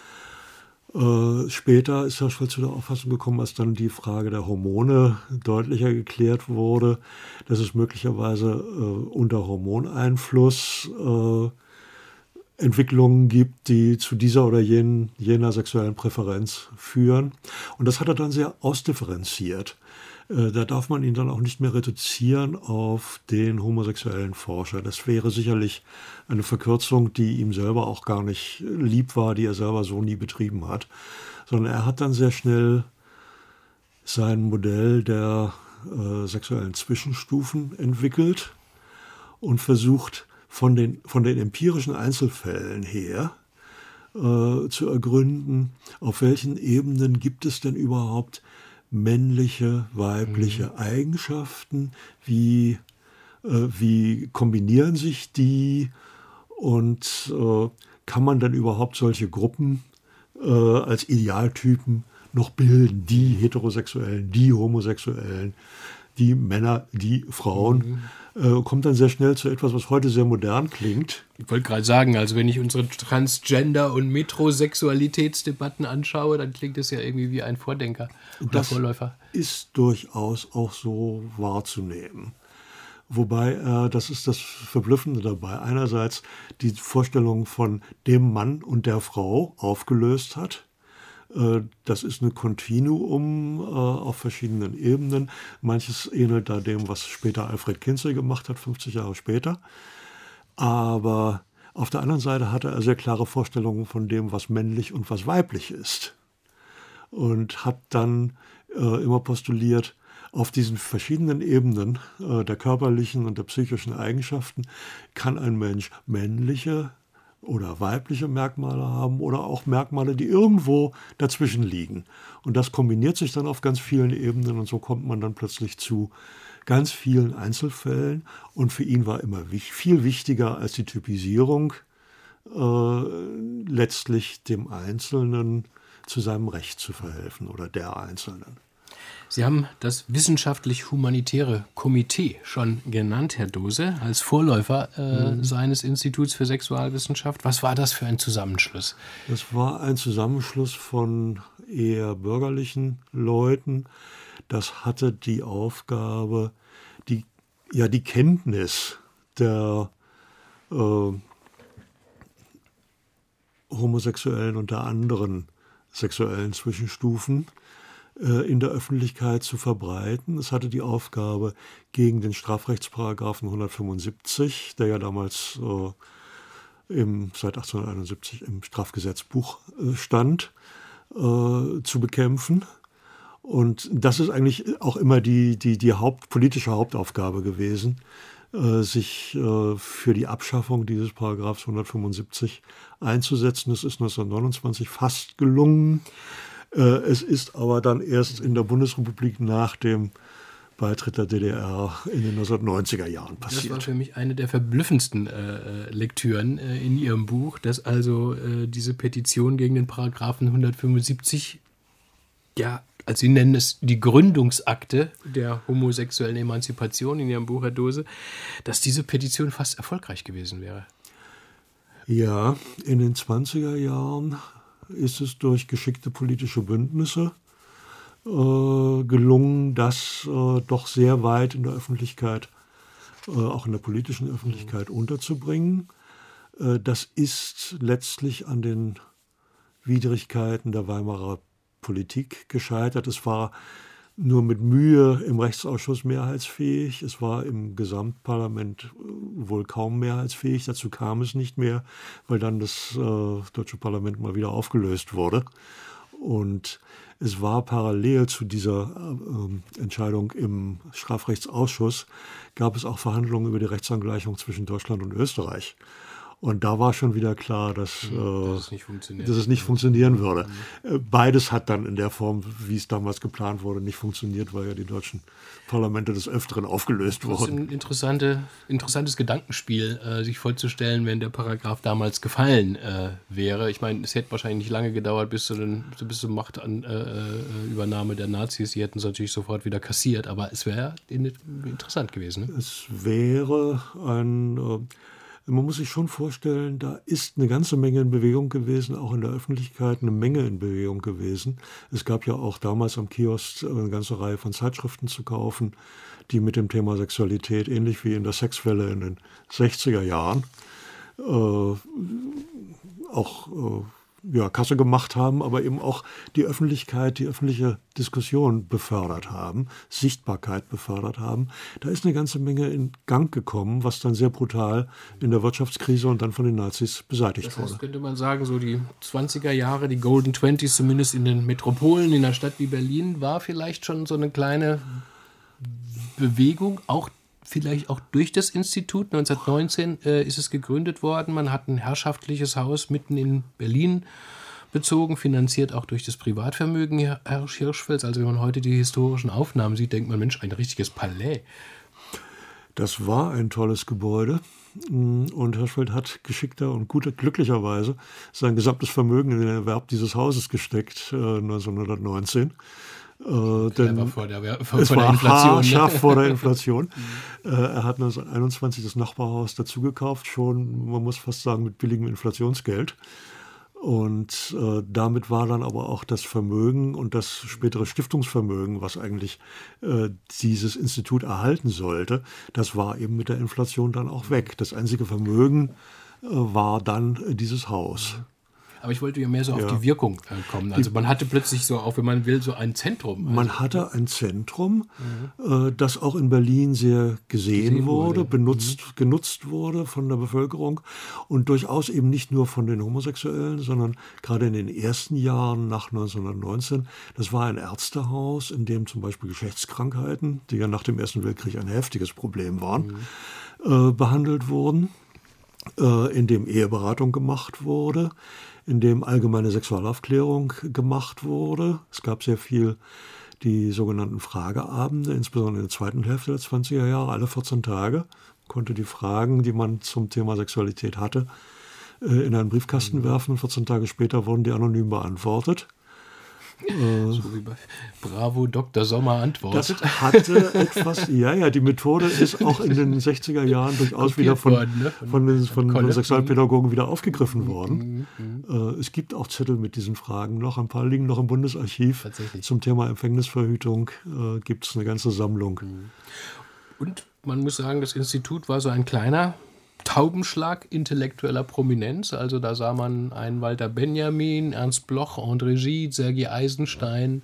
Äh, später ist Hirschfeld zu der Auffassung gekommen, als dann die Frage der Hormone deutlicher geklärt wurde, dass es möglicherweise äh, unter Hormoneinfluss äh, Entwicklungen gibt, die zu dieser oder jenen, jener sexuellen Präferenz führen. Und das hat er dann sehr ausdifferenziert. Äh, da darf man ihn dann auch nicht mehr reduzieren auf den homosexuellen Forscher. Das wäre sicherlich eine Verkürzung, die ihm selber auch gar nicht lieb war, die er selber so nie betrieben hat. Sondern er hat dann sehr schnell sein Modell der äh, sexuellen Zwischenstufen entwickelt und versucht, von den, von den empirischen Einzelfällen her äh, zu ergründen, auf welchen Ebenen gibt es denn überhaupt männliche, weibliche mhm. Eigenschaften, wie, äh, wie kombinieren sich die und äh, kann man denn überhaupt solche Gruppen äh, als Idealtypen noch bilden, die Heterosexuellen, die Homosexuellen, die Männer, die Frauen, mhm. äh, kommt dann sehr schnell zu etwas, was heute sehr modern klingt. Ich wollte gerade sagen, also wenn ich unsere Transgender- und Metrosexualitätsdebatten anschaue, dann klingt es ja irgendwie wie ein Vordenker oder das Vorläufer. Ist durchaus auch so wahrzunehmen. Wobei, äh, das ist das Verblüffende dabei, einerseits die Vorstellung von dem Mann und der Frau aufgelöst hat. Das ist ein Kontinuum äh, auf verschiedenen Ebenen. Manches ähnelt da dem, was später Alfred Kinsey gemacht hat, fünfzig Jahre später. Aber auf der anderen Seite hatte er sehr klare Vorstellungen von dem, was männlich und was weiblich ist. Und hat dann äh, immer postuliert, auf diesen verschiedenen Ebenen äh, der körperlichen und der psychischen Eigenschaften kann ein Mensch männliche oder weibliche Merkmale haben oder auch Merkmale, die irgendwo dazwischen liegen. Und das kombiniert sich dann auf ganz vielen Ebenen und so kommt man dann plötzlich zu ganz vielen Einzelfällen. Und für ihn war immer viel wichtiger als die Typisierung, äh, letztlich dem Einzelnen zu seinem Recht zu verhelfen oder der Einzelnen. Sie haben das Wissenschaftlich-Humanitäre Komitee schon genannt, Herr Dose, als Vorläufer äh, mhm. seines Instituts für Sexualwissenschaft. Was war das für ein Zusammenschluss? Das war ein Zusammenschluss von eher bürgerlichen Leuten. Das hatte die Aufgabe, die, ja, die Kenntnis der äh, homosexuellen und der anderen sexuellen Zwischenstufen in der Öffentlichkeit zu verbreiten. Es hatte die Aufgabe, gegen den Strafrechtsparagraphen hundertfünfundsiebzig, der ja damals äh, im, seit achtzehnhunderteinundsiebzig im Strafgesetzbuch äh, stand, äh, zu bekämpfen. Und das ist eigentlich auch immer die, die, die Haupt, politische Hauptaufgabe gewesen, äh, sich äh, für die Abschaffung dieses Paragraphs hundertfünfundsiebzig einzusetzen. Das ist neunzehnhundertneunundzwanzig fast gelungen. Es ist aber dann erst in der Bundesrepublik nach dem Beitritt der D D R in den neunzehnhundertneunziger Jahren passiert. Das war für mich eine der verblüffendsten äh, Lektüren äh, in Ihrem Buch, dass also äh, diese Petition gegen den Paragraphen hundertfünfundsiebzig, ja, als Sie nennen es die Gründungsakte der homosexuellen Emanzipation in Ihrem Buch, Herr Dose, dass diese Petition fast erfolgreich gewesen wäre. Ja, in den zwanziger Jahren ist es durch geschickte politische Bündnisse äh, gelungen, das äh, doch sehr weit in der Öffentlichkeit, äh, auch in der politischen Öffentlichkeit mhm. unterzubringen. Äh, das ist letztlich an den Widrigkeiten der Weimarer Politik gescheitert. Es war nur mit Mühe im Rechtsausschuss mehrheitsfähig. Es war im Gesamtparlament wohl kaum mehrheitsfähig. Dazu kam es nicht mehr, weil dann das äh, deutsche Parlament mal wieder aufgelöst wurde. Und es war parallel zu dieser äh, Entscheidung im Strafrechtsausschuss, gab es auch Verhandlungen über die Rechtsangleichung zwischen Deutschland und Österreich. Und da war schon wieder klar, dass, äh, dass, es, nicht dass es nicht funktionieren würde. Mhm. Beides hat dann in der Form, wie es damals geplant wurde, nicht funktioniert, weil ja die deutschen Parlamente des Öfteren aufgelöst wurden. Das ist ein interessante, interessantes Gedankenspiel, äh, sich vorzustellen, wenn der Paragraph damals gefallen äh, wäre. Ich meine, es hätte wahrscheinlich nicht lange gedauert bis, zu den, bis zur Machtübernahme äh, der Nazis. Die hätten es natürlich sofort wieder kassiert, aber es wäre interessant gewesen. Ne? Es wäre ein... Äh, Man muss sich schon vorstellen, da ist eine ganze Menge in Bewegung gewesen, auch in der Öffentlichkeit eine Menge in Bewegung gewesen. Es gab ja auch damals am Kiosk eine ganze Reihe von Zeitschriften zu kaufen, die mit dem Thema Sexualität, ähnlich wie in der Sexwelle in den sechziger Jahren, äh, auch äh, ja, Kasse gemacht haben, aber eben auch die Öffentlichkeit, die öffentliche Diskussion befördert haben, Sichtbarkeit befördert haben. Da ist eine ganze Menge in Gang gekommen, was dann sehr brutal in der Wirtschaftskrise und dann von den Nazis beseitigt das heißt, wurde. Könnte man sagen, so die zwanziger Jahre, die Golden Twenties, zumindest in den Metropolen, in einer Stadt wie Berlin, war vielleicht schon so eine kleine Bewegung, auch vielleicht auch durch das Institut. neunzehnhundertneunzehn äh, ist es gegründet worden. Man hat ein herrschaftliches Haus mitten in Berlin bezogen, finanziert auch durch das Privatvermögen Herr Hirschfelds. Also wenn man heute die historischen Aufnahmen sieht, denkt man, Mensch, ein richtiges Palais. Das war ein tolles Gebäude und Hirschfeld hat geschickter und guter, glücklicherweise sein gesamtes Vermögen in den Erwerb dieses Hauses gesteckt, äh, neunzehnhundertneunzehn. Äh, denn vor der, vor, es vor der war Inflation, haarscharf ne? vor der Inflation. äh, er hat neunzehnhunderteinundzwanzig das Nachbarhaus dazugekauft, schon, man muss fast sagen, mit billigem Inflationsgeld. Und äh, damit war dann aber auch das Vermögen und das spätere Stiftungsvermögen, was eigentlich äh, dieses Institut erhalten sollte, das war eben mit der Inflation dann auch weg. Das einzige Vermögen äh, war dann äh, dieses Haus. Aber ich wollte ja mehr so auf Ja. die Wirkung äh, kommen. Also man hatte plötzlich so, auch wenn man will, so ein Zentrum. Also Man hatte ein Zentrum, mhm. äh, das auch in Berlin sehr gesehen, Gesehen wurde, wurde. benutzt, mhm. genutzt wurde von der Bevölkerung und durchaus eben nicht nur von den Homosexuellen, sondern gerade in den ersten Jahren nach neunzehnhundertneunzehn, das war ein Ärztehaus, in dem zum Beispiel Geschlechtskrankheiten, die ja nach dem Ersten Weltkrieg ein heftiges Problem waren, mhm. äh, behandelt wurden, äh, in dem Eheberatung gemacht wurde, in dem allgemeine Sexualaufklärung gemacht wurde. Es gab sehr viel die sogenannten Frageabende, insbesondere in der zweiten Hälfte der zwanziger Jahre, alle vierzehn Tage. Man konnte die Fragen, die man zum Thema Sexualität hatte, in einen Briefkasten mhm. werfen. vierzehn Tage später wurden die anonym beantwortet. So wie bei Bravo Doktor Sommer antwortet. Das hatte etwas, ja, ja, die Methode ist auch in den sechziger Jahren durchaus wieder von, worden, ne? von, von, den, von, von von Sexualpädagogen wieder aufgegriffen worden. Mhm. Äh, es gibt auch Zettel mit diesen Fragen noch. Ein paar liegen noch im Bundesarchiv. Tatsächlich. Zum Thema Empfängnisverhütung äh, gibt es eine ganze Sammlung. Und man muss sagen, das Institut war so ein kleiner Taubenschlag intellektueller Prominenz. Also da sah man einen Walter Benjamin, Ernst Bloch, André Gide, Sergei Eisenstein.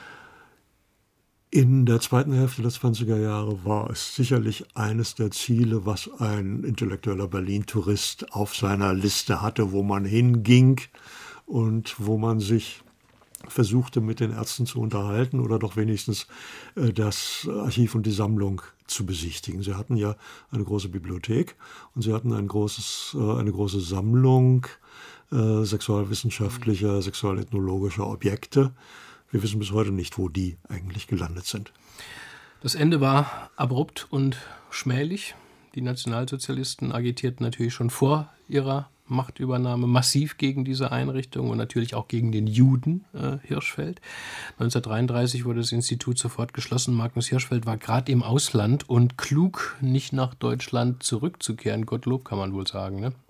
In der zweiten Hälfte der zwanziger Jahre war es sicherlich eines der Ziele, was ein intellektueller Berlin-Tourist auf seiner Liste hatte, wo man hinging und wo man sich versuchte, mit den Ärzten zu unterhalten oder doch wenigstens äh, das Archiv und die Sammlung zu besichtigen. Sie hatten ja eine große Bibliothek und sie hatten ein großes, äh, eine große Sammlung äh, sexualwissenschaftlicher, sexualethnologischer Objekte. Wir wissen bis heute nicht, wo die eigentlich gelandet sind. Das Ende war abrupt und schmählich. Die Nationalsozialisten agitierten natürlich schon vor ihrer Machtübernahme massiv gegen diese Einrichtung und natürlich auch gegen den Juden äh, Hirschfeld. neunzehnhundertdreiunddreißig wurde das Institut sofort geschlossen. Magnus Hirschfeld war gerade im Ausland und klug, nicht nach Deutschland zurückzukehren. Gottlob, kann man wohl sagen, ne?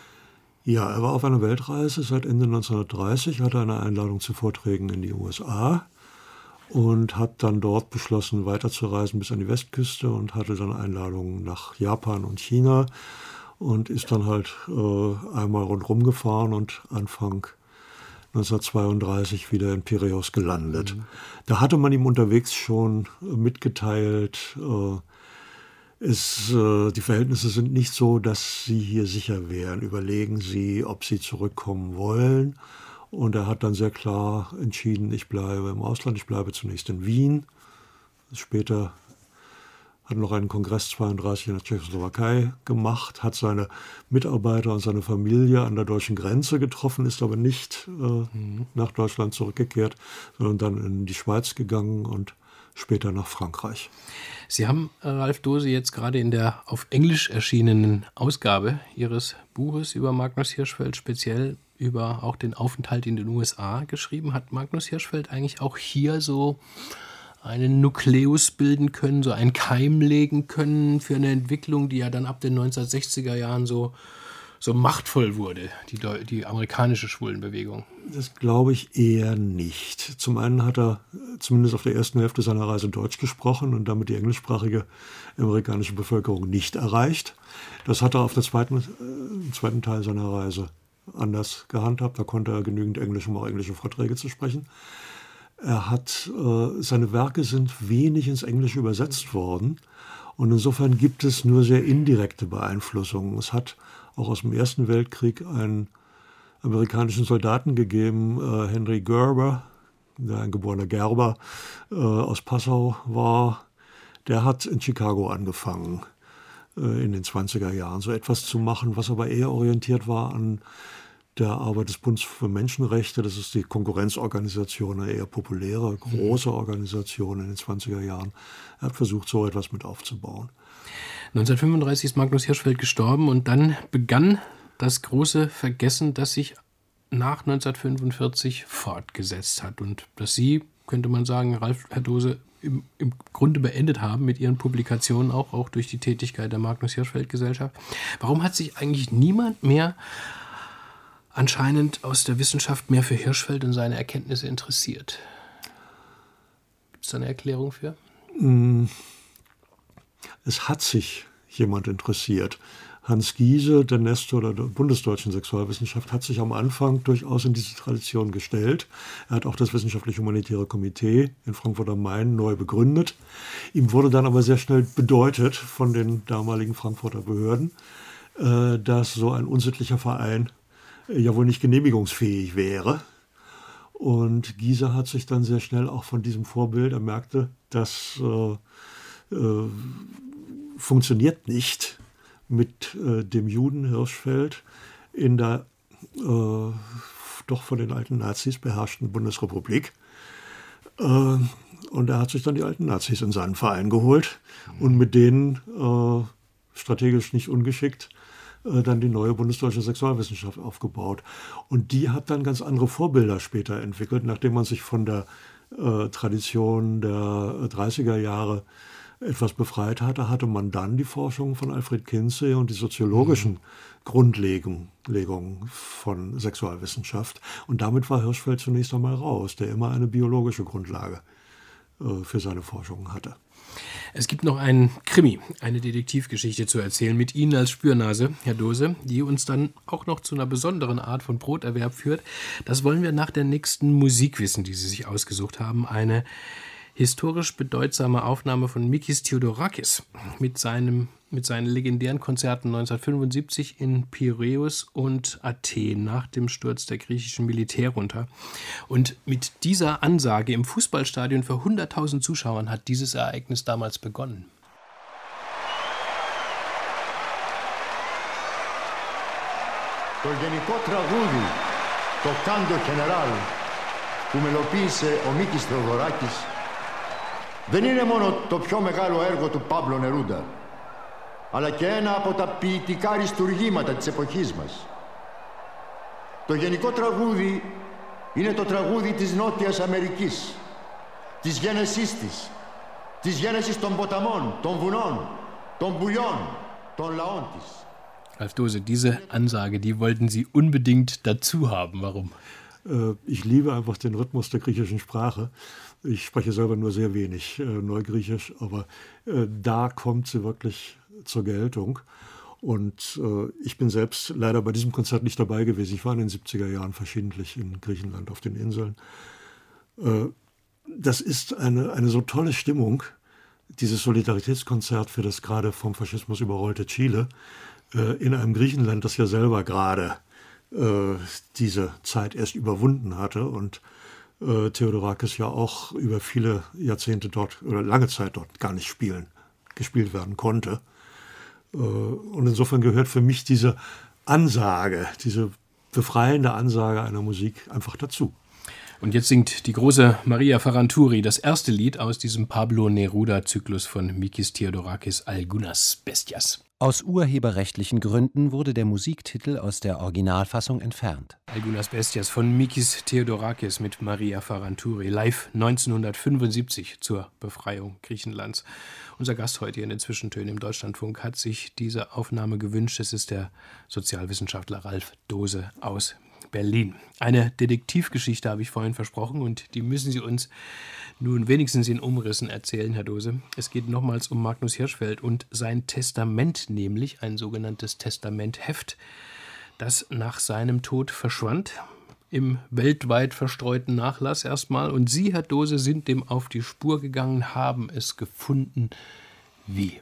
Ja, er war auf einer Weltreise seit Ende neunzehnhundertdreißig, hatte eine Einladung zu Vorträgen in die U S A und hat dann dort beschlossen, weiterzureisen bis an die Westküste und hatte dann Einladungen nach Japan und China und ist dann halt äh, einmal rundherum gefahren und Anfang neunzehnhundertzweiunddreißig wieder in Piräus gelandet. Mhm. Da hatte man ihm unterwegs schon mitgeteilt, äh, Es, äh, die Verhältnisse sind nicht so, dass Sie hier sicher wären. Überlegen Sie, ob Sie zurückkommen wollen. Und er hat dann sehr klar entschieden, ich bleibe im Ausland, ich bleibe zunächst in Wien. Später hat er noch einen Kongress zweiunddreißig in der Tschechoslowakei gemacht, hat seine Mitarbeiter und seine Familie an der deutschen Grenze getroffen, ist aber nicht äh, mhm. nach Deutschland zurückgekehrt, sondern dann in die Schweiz gegangen und später nach Frankreich. Sie haben, Ralf Dose, jetzt gerade in der auf Englisch erschienenen Ausgabe Ihres Buches über Magnus Hirschfeld speziell über auch den Aufenthalt in den U S A geschrieben. Hat Magnus Hirschfeld eigentlich auch hier so einen Nukleus bilden können, so einen Keim legen können für eine Entwicklung, die ja dann ab den neunzehnhundertsechziger Jahren so, so machtvoll wurde, die, die amerikanische Schwulenbewegung? Das glaube ich eher nicht. Zum einen hat er zumindest auf der ersten Hälfte seiner Reise Deutsch gesprochen und damit die englischsprachige amerikanische Bevölkerung nicht erreicht. Das hat er auf der zweiten, äh, zweiten Teil seiner Reise anders gehandhabt. Da konnte er genügend Englisch, um auch englische Vorträge zu sprechen. Er hat, äh, seine Werke sind wenig ins Englische übersetzt worden. Und insofern gibt es nur sehr indirekte Beeinflussungen. Es hat auch aus dem Ersten Weltkrieg einen amerikanischen Soldaten gegeben, äh, Henry Gerber, der ein geborener Gerber äh, aus Passau war. Der hat in Chicago angefangen, äh, in den zwanziger Jahren so etwas zu machen, was aber eher orientiert war an der Arbeit des Bundes für Menschenrechte. Das ist die Konkurrenzorganisation, eine eher populäre, große Organisation in den zwanziger Jahren. Er hat versucht, so etwas mit aufzubauen. neunzehnhundertfünfunddreißig ist Magnus Hirschfeld gestorben und dann begann das große Vergessen, das sich nach neunzehnhundertfünfundvierzig fortgesetzt hat und das Sie, könnte man sagen, Ralf Herr Dose, im, im Grunde beendet haben mit Ihren Publikationen, auch, auch durch die Tätigkeit der Magnus Hirschfeld Gesellschaft. Warum hat sich eigentlich niemand mehr anscheinend aus der Wissenschaft mehr für Hirschfeld und seine Erkenntnisse interessiert? Gibt es da eine Erklärung für? Es hat sich jemand interessiert. Hans Giese, der Nestor der bundesdeutschen Sexualwissenschaft, hat sich am Anfang durchaus in diese Tradition gestellt. Er hat auch das Wissenschaftlich-Humanitäre Komitee in Frankfurt am Main neu begründet. Ihm wurde dann aber sehr schnell bedeutet von den damaligen Frankfurter Behörden, dass so ein unsittlicher Verein ja wohl nicht genehmigungsfähig wäre. Und Giese hat sich dann sehr schnell auch von diesem Vorbild, er merkte, das äh, äh, funktioniert nicht mit äh, dem Juden Hirschfeld in der äh, doch von den alten Nazis beherrschten Bundesrepublik. Äh, und er hat sich dann die alten Nazis in seinen Verein geholt und mit denen äh, strategisch nicht ungeschickt dann die neue bundesdeutsche Sexualwissenschaft aufgebaut. Und die hat dann ganz andere Vorbilder später entwickelt, nachdem man sich von der äh, Tradition der dreißiger Jahre etwas befreit hatte, hatte man dann die Forschung von Alfred Kinsey und die soziologischen mhm. Grundlegungen von Sexualwissenschaft. Und damit war Hirschfeld zunächst einmal raus, der immer eine biologische Grundlage äh, für seine Forschungen hatte. Es gibt noch einen Krimi, eine Detektivgeschichte zu erzählen mit Ihnen als Spürnase, Herr Dose, die uns dann auch noch zu einer besonderen Art von Broterwerb führt. Das wollen wir nach der nächsten Musik wissen, die Sie sich ausgesucht haben. Eine historisch bedeutsame Aufnahme von Mikis Theodorakis mit, seinem, mit seinen legendären Konzerten neunzehnhundertfünfundsiebzig in Piräus und Athen nach dem Sturz der griechischen Militärjunta. Und mit dieser Ansage im Fußballstadion für hunderttausend Zuschauern hat dieses Ereignis damals begonnen. Το γενικό τραγούδι, το Canto General, που μελοποίησε ο Μίκης Θεοδωράκης, δεν είναι μόνο το πιο μεγάλο έργο του Πάμπλο Νερούντα, αλλά και ένα από τα ποιητικά αριστουργήματα της εποχής μας. Το γενικό τραγούδι είναι το τραγούδι της Νότιας Αμερικής, της γένεσής της, της γένεσης των ποταμών, των βουνών, των πουλιών, των λαών της. Ralf Dose, diese Ansage, die wollten Sie unbedingt dazu haben. Warum? Ich liebe einfach den Rhythmus der griechischen Sprache. Ich spreche selber nur sehr wenig äh, Neugriechisch, aber äh, da kommt sie wirklich zur Geltung. Und äh, ich bin selbst leider bei diesem Konzert nicht dabei gewesen. Ich war in den siebziger Jahren verschiedentlich in Griechenland auf den Inseln. Äh, das ist eine, eine so tolle Stimmung, dieses Solidaritätskonzert für das gerade vom Faschismus überrollte Chile, äh, in einem Griechenland, das ja selber gerade äh, diese Zeit erst überwunden hatte und äh, Theodorakis ja auch über viele Jahrzehnte dort oder lange Zeit dort gar nicht spielen, gespielt werden konnte. Äh, und insofern gehört für mich diese Ansage, diese befreiende Ansage einer Musik einfach dazu. Und jetzt singt die große Maria Ferranturi das erste Lied aus diesem Pablo Neruda-Zyklus von Mikis Theodorakis, Algunas Bestias. Aus urheberrechtlichen Gründen wurde der Musiktitel aus der Originalfassung entfernt. Algunas Bestias von Mikis Theodorakis mit Maria Ferranturi, live neunzehnhundertfünfundsiebzig zur Befreiung Griechenlands. Unser Gast heute in den Zwischentönen im Deutschlandfunk hat sich diese Aufnahme gewünscht. Es ist der Sozialwissenschaftler Ralf Dose aus Berlin. Eine Detektivgeschichte habe ich vorhin versprochen und die müssen Sie uns nun wenigstens in Umrissen erzählen, Herr Dose. Es geht nochmals um Magnus Hirschfeld und sein Testament, nämlich ein sogenanntes Testamentheft, das nach seinem Tod verschwand, im weltweit verstreuten Nachlass erstmal. Und Sie, Herr Dose, sind dem auf die Spur gegangen, haben es gefunden. Wie?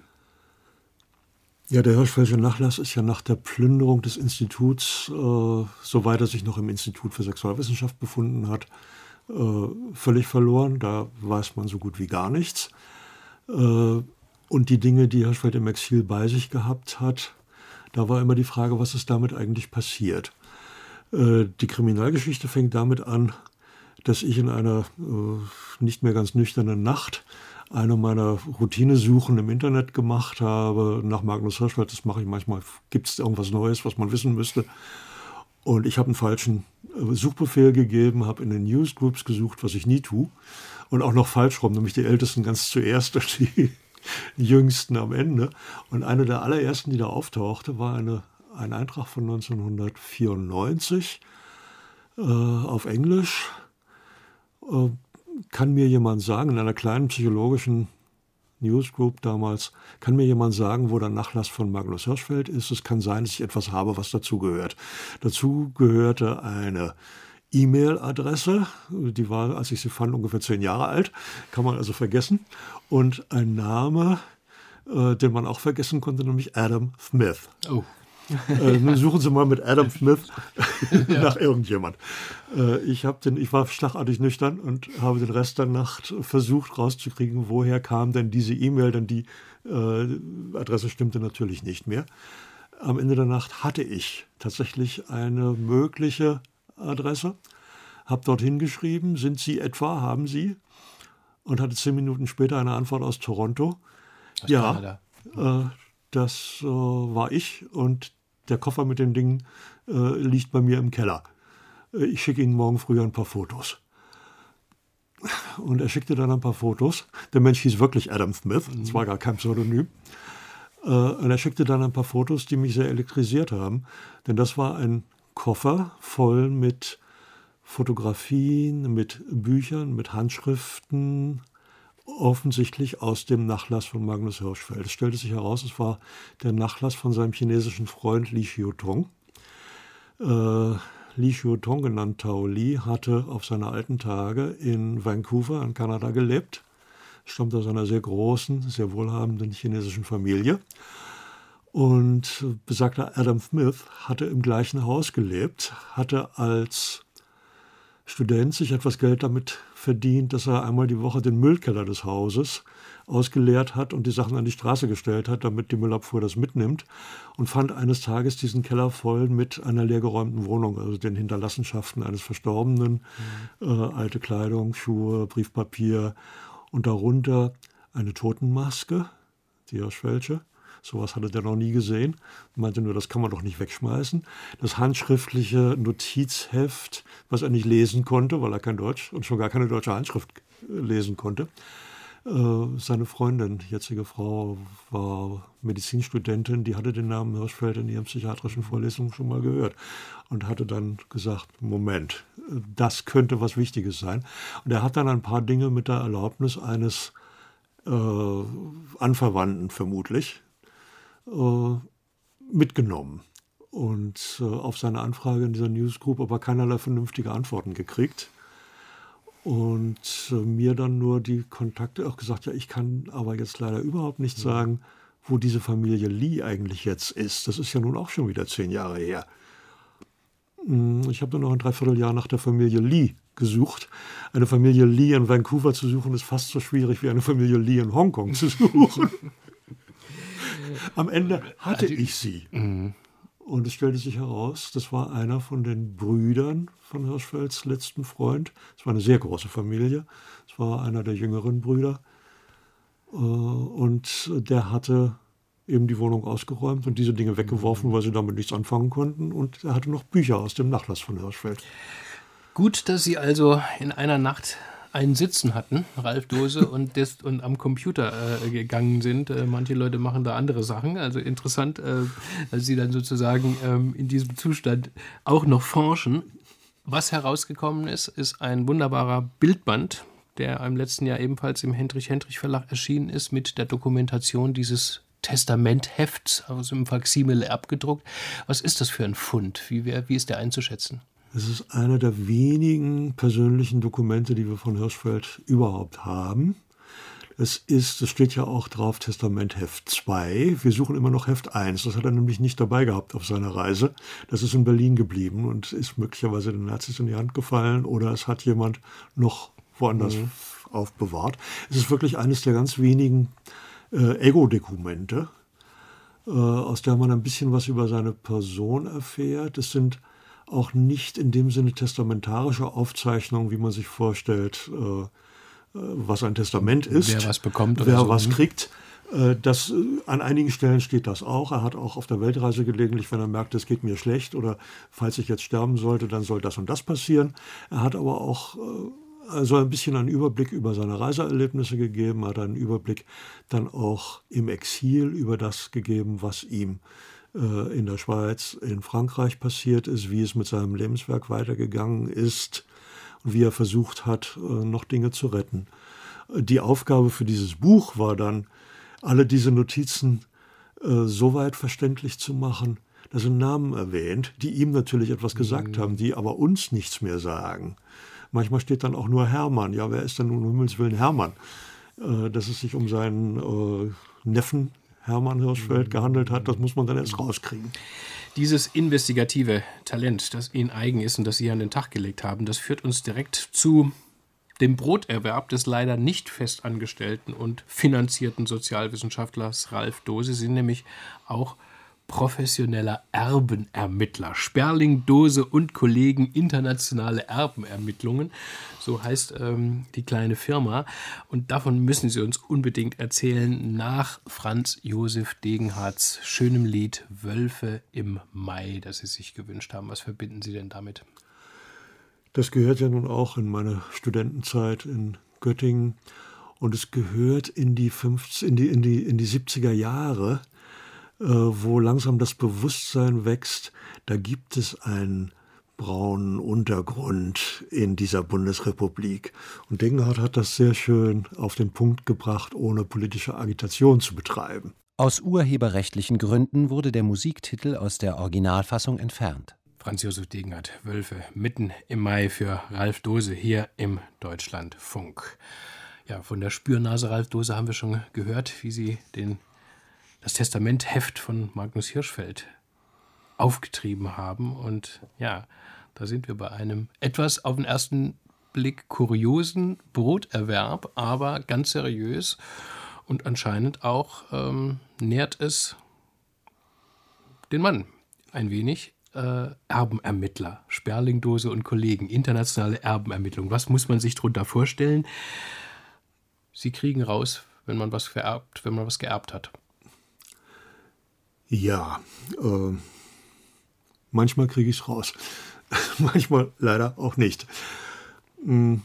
Ja, der Hirschfeldsche Nachlass ist ja nach der Plünderung des Instituts, äh, soweit er sich noch im Institut für Sexualwissenschaft befunden hat, äh, völlig verloren. Da weiß man so gut wie gar nichts. Äh, und die Dinge, die Hirschfeld im Exil bei sich gehabt hat, da war immer die Frage, was ist damit eigentlich passiert. Äh, die Kriminalgeschichte fängt damit an, dass ich in einer äh, nicht mehr ganz nüchternen Nacht eine meiner Routinesuchen im Internet gemacht habe nach Magnus Hirschfeld. Das mache ich manchmal. Gibt es irgendwas Neues, was man wissen müsste? Und ich habe einen falschen Suchbefehl gegeben, habe in den Newsgroups gesucht, was ich nie tue. Und auch noch falsch rum, nämlich die Ältesten ganz zuerst und die Jüngsten am Ende. Und eine der allerersten, die da auftauchte, war eine, ein Eintrag von neunzehnhundertvierundneunzig äh, auf Englisch. Äh, Kann mir jemand sagen, in einer kleinen psychologischen Newsgroup damals, kann mir jemand sagen, wo der Nachlass von Magnus Hirschfeld ist? Es kann sein, dass ich etwas habe, was dazu gehört. Dazu gehörte eine E-Mail-Adresse, die war, als ich sie fand, ungefähr zehn Jahre alt, kann man also vergessen. Und ein Name, äh, den man auch vergessen konnte, nämlich Adam Smith. Oh. Äh, nun suchen Sie mal mit Adam Smith nach irgendjemand. Äh, ich, hab den, ich war schlagartig nüchtern und habe den Rest der Nacht versucht rauszukriegen, woher kam denn diese E-Mail, denn die äh, Adresse stimmte natürlich nicht mehr. Am Ende der Nacht hatte ich tatsächlich eine mögliche Adresse, habe dorthin geschrieben, sind Sie etwa, haben Sie? Und hatte zehn Minuten später eine Antwort aus Toronto. Aus ja, Kanada. Äh, Das äh, war ich und der Koffer mit den Dingen äh, liegt bei mir im Keller. Äh, ich schicke Ihnen morgen früh ein paar Fotos. Und er schickte dann ein paar Fotos. Der Mensch hieß wirklich Adam Smith, das war gar kein Pseudonym. Äh, und er schickte dann ein paar Fotos, die mich sehr elektrisiert haben. Denn das war ein Koffer voll mit Fotografien, mit Büchern, mit Handschriften, offensichtlich aus dem Nachlass von Magnus Hirschfeld. Es stellte sich heraus, es war der Nachlass von seinem chinesischen Freund Li Xiutong. Äh, Li Xiutong, genannt Tao Li, hatte auf seine alten Tage in Vancouver in Kanada gelebt. Stammt aus einer sehr großen, sehr wohlhabenden chinesischen Familie. Und besagter Adam Smith hatte im gleichen Haus gelebt, hatte als Student sich etwas Geld damit verdient, dass er einmal die Woche den Müllkeller des Hauses ausgeleert hat und die Sachen an die Straße gestellt hat, damit die Müllabfuhr das mitnimmt, und fand eines Tages diesen Keller voll mit einer leergeräumten Wohnung, also den Hinterlassenschaften eines Verstorbenen, mhm. äh, alte Kleidung, Schuhe, Briefpapier und darunter eine Totenmaske, die Hirschfeldsche. Sowas hatte der noch nie gesehen. Er meinte nur, das kann man doch nicht wegschmeißen. Das handschriftliche Notizheft, was er nicht lesen konnte, weil er kein Deutsch und schon gar keine deutsche Handschrift lesen konnte. Äh, seine Freundin, jetzige Frau, war Medizinstudentin, die hatte den Namen Hirschfeld in ihren psychiatrischen Vorlesungen schon mal gehört und hatte dann gesagt, Moment, das könnte was Wichtiges sein. Und er hat dann ein paar Dinge mit der Erlaubnis eines äh, Anverwandten vermutlich Äh, mitgenommen und äh, auf seine Anfrage in dieser Newsgroup aber keinerlei vernünftige Antworten gekriegt und äh, mir dann nur die Kontakte auch gesagt, ja, ich kann aber jetzt leider überhaupt nicht sagen, wo diese Familie Li eigentlich jetzt ist. Das ist ja nun auch schon wieder zehn Jahre her. Ich habe dann noch ein Dreivierteljahr nach der Familie Li gesucht. Eine Familie Li in Vancouver zu suchen, ist fast so schwierig wie eine Familie Li in Hongkong zu suchen. Am Ende hatte ich sie. Mhm. Und es stellte sich heraus, das war einer von den Brüdern von Hirschfelds letzten Freund. Es war eine sehr große Familie. Es war einer der jüngeren Brüder. Und der hatte eben die Wohnung ausgeräumt und diese Dinge weggeworfen, weil sie damit nichts anfangen konnten. Und er hatte noch Bücher aus dem Nachlass von Hirschfeld. Gut, dass Sie also in einer Nacht einen Sitzen hatten, Ralf Dose, und, des, und am Computer äh, gegangen sind. Äh, manche Leute machen da andere Sachen. Also interessant, äh, dass Sie dann sozusagen ähm, in diesem Zustand auch noch forschen. Was herausgekommen ist, ist ein wunderbarer Bildband, der im letzten Jahr ebenfalls im Hendrich-Hendrich-Verlag erschienen ist, mit der Dokumentation dieses Testamenthefts, also im Faksimile abgedruckt. Was ist das für ein Fund? Wie, wie ist der einzuschätzen? Es ist einer der wenigen persönlichen Dokumente, die wir von Hirschfeld überhaupt haben. Es ist, es steht ja auch drauf, Testament Heft zwei. Wir suchen immer noch Heft eins. Das hat er nämlich nicht dabei gehabt auf seiner Reise. Das ist in Berlin geblieben und ist möglicherweise den Nazis in die Hand gefallen oder es hat jemand noch woanders mhm. aufbewahrt. Es ist wirklich eines der ganz wenigen äh, Ego-Dokumente, äh, aus der man ein bisschen was über seine Person erfährt. Es sind auch nicht in dem Sinne testamentarische Aufzeichnungen, wie man sich vorstellt, äh, was ein Testament ist. Wer was bekommt oder wer so. was kriegt. Äh, das, an einigen Stellen steht das auch. Er hat auch auf der Weltreise gelegentlich, wenn er merkt, es geht mir schlecht oder falls ich jetzt sterben sollte, dann soll das und das passieren. Er hat aber auch äh, also ein bisschen einen Überblick über seine Reiseerlebnisse gegeben, hat einen Überblick dann auch im Exil über das gegeben, was ihm in der Schweiz, in Frankreich passiert ist, wie es mit seinem Lebenswerk weitergegangen ist und wie er versucht hat, noch Dinge zu retten. Die Aufgabe für dieses Buch war dann, alle diese Notizen äh, so weit verständlich zu machen, dass er Namen erwähnt, die ihm natürlich etwas gesagt mhm. haben, die aber uns nichts mehr sagen. Manchmal steht dann auch nur Hermann. Ja, wer ist denn nun um Himmels Willen Hermann? Äh, dass es sich um seinen äh, Neffen Hermann Hirschfeld gehandelt hat, das muss man dann erst rauskriegen. Dieses investigative Talent, das Ihnen eigen ist und das Sie an den Tag gelegt haben, das führt uns direkt zu dem Broterwerb des leider nicht festangestellten und finanzierten Sozialwissenschaftlers Ralf Dose. Sie sind nämlich auch professioneller Erbenermittler. Sperling, Dose und Kollegen, internationale Erbenermittlungen. So heißt ähm, die kleine Firma. Und davon müssen Sie uns unbedingt erzählen nach Franz Josef Degenhardts schönem Lied Wölfe im Mai, das Sie sich gewünscht haben. Was verbinden Sie denn damit? Das gehört ja nun auch in meine Studentenzeit in Göttingen. Und es gehört in die, fünfzig, in die, in die, in die siebziger Jahre, wo langsam das Bewusstsein wächst, da gibt es einen braunen Untergrund in dieser Bundesrepublik. Und Degenhardt hat das sehr schön auf den Punkt gebracht, ohne politische Agitation zu betreiben. Aus urheberrechtlichen Gründen wurde der Musiktitel aus der Originalfassung entfernt. Franz Josef Degenhardt, Wölfe, mitten im Mai für Ralf Dose hier im Deutschlandfunk. Ja, von der Spürnase Ralf Dose haben wir schon gehört, wie Sie den das Testamentheft von Magnus Hirschfeld aufgetrieben haben. Und ja, da sind wir bei einem etwas auf den ersten Blick kuriosen Broterwerb, aber ganz seriös. Und anscheinend auch ähm, nährt es den Mann ein wenig. Äh, Erbenermittler, Sperling, Dose und Kollegen, internationale Erbenermittlung. Was muss man sich darunter vorstellen? Sie kriegen raus, wenn man was vererbt, wenn man was geerbt hat. Ja, äh, manchmal kriege ich es raus, manchmal leider auch nicht. In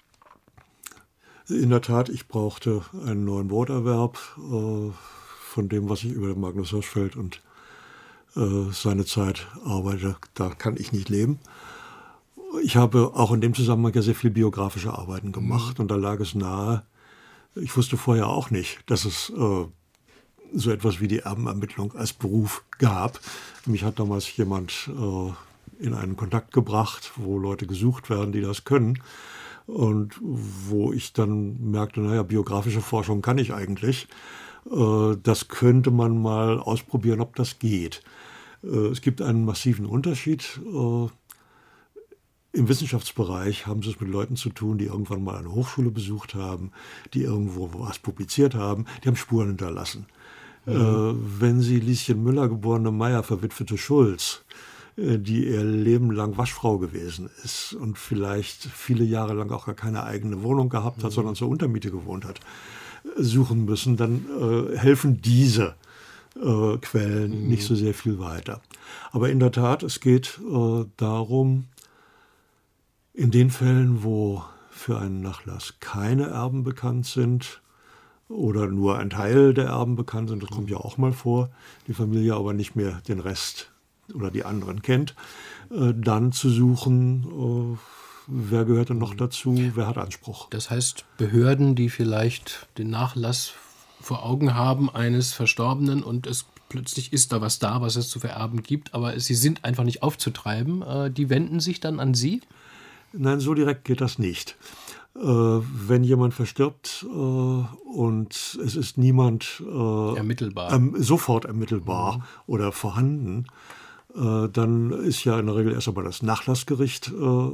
der Tat, ich brauchte einen neuen Broterwerb äh, von dem, was ich über Magnus Hirschfeld und äh, seine Zeit arbeite. Da kann ich nicht leben. Ich habe auch in dem Zusammenhang ja sehr viel biografische Arbeiten gemacht mhm. und da lag es nahe. Ich wusste vorher auch nicht, dass es äh, so etwas wie die Erbenermittlung als Beruf gab. Mich hat damals jemand äh, in einen Kontakt gebracht, wo Leute gesucht werden, die das können. Und wo ich dann merkte, naja, biografische Forschung kann ich eigentlich. Äh, das könnte man mal ausprobieren, ob das geht. Äh, es gibt einen massiven Unterschied. Äh, Im Wissenschaftsbereich haben Sie es mit Leuten zu tun, die irgendwann mal eine Hochschule besucht haben, die irgendwo was publiziert haben, die haben Spuren hinterlassen. Mhm. Äh, wenn Sie Lieschen Müller, geborene Meyer, verwitwete Schulz, äh, die ihr Leben lang Waschfrau gewesen ist und vielleicht viele Jahre lang auch gar keine eigene Wohnung gehabt hat, mhm. sondern zur Untermiete gewohnt hat, suchen müssen, dann äh, helfen diese äh, Quellen, mhm. nicht so sehr viel weiter. Aber in der Tat, es geht äh, darum, in den Fällen, wo für einen Nachlass keine Erben bekannt sind oder nur ein Teil der Erben bekannt sind, das kommt ja auch mal vor, die Familie aber nicht mehr den Rest oder die anderen kennt, äh, dann zu suchen, äh, wer gehört denn noch dazu, wer hat Anspruch. Das heißt, Behörden, die vielleicht den Nachlass vor Augen haben eines Verstorbenen und es plötzlich ist da was da, was es zu vererben gibt, aber sie sind einfach nicht aufzutreiben, äh, die wenden sich dann an Sie? Nein, so direkt geht das nicht. Äh, wenn jemand verstirbt äh, und es ist niemand äh, ermittelbar. Ähm, sofort ermittelbar mhm. oder vorhanden, äh, dann ist ja in der Regel erst einmal das Nachlassgericht äh,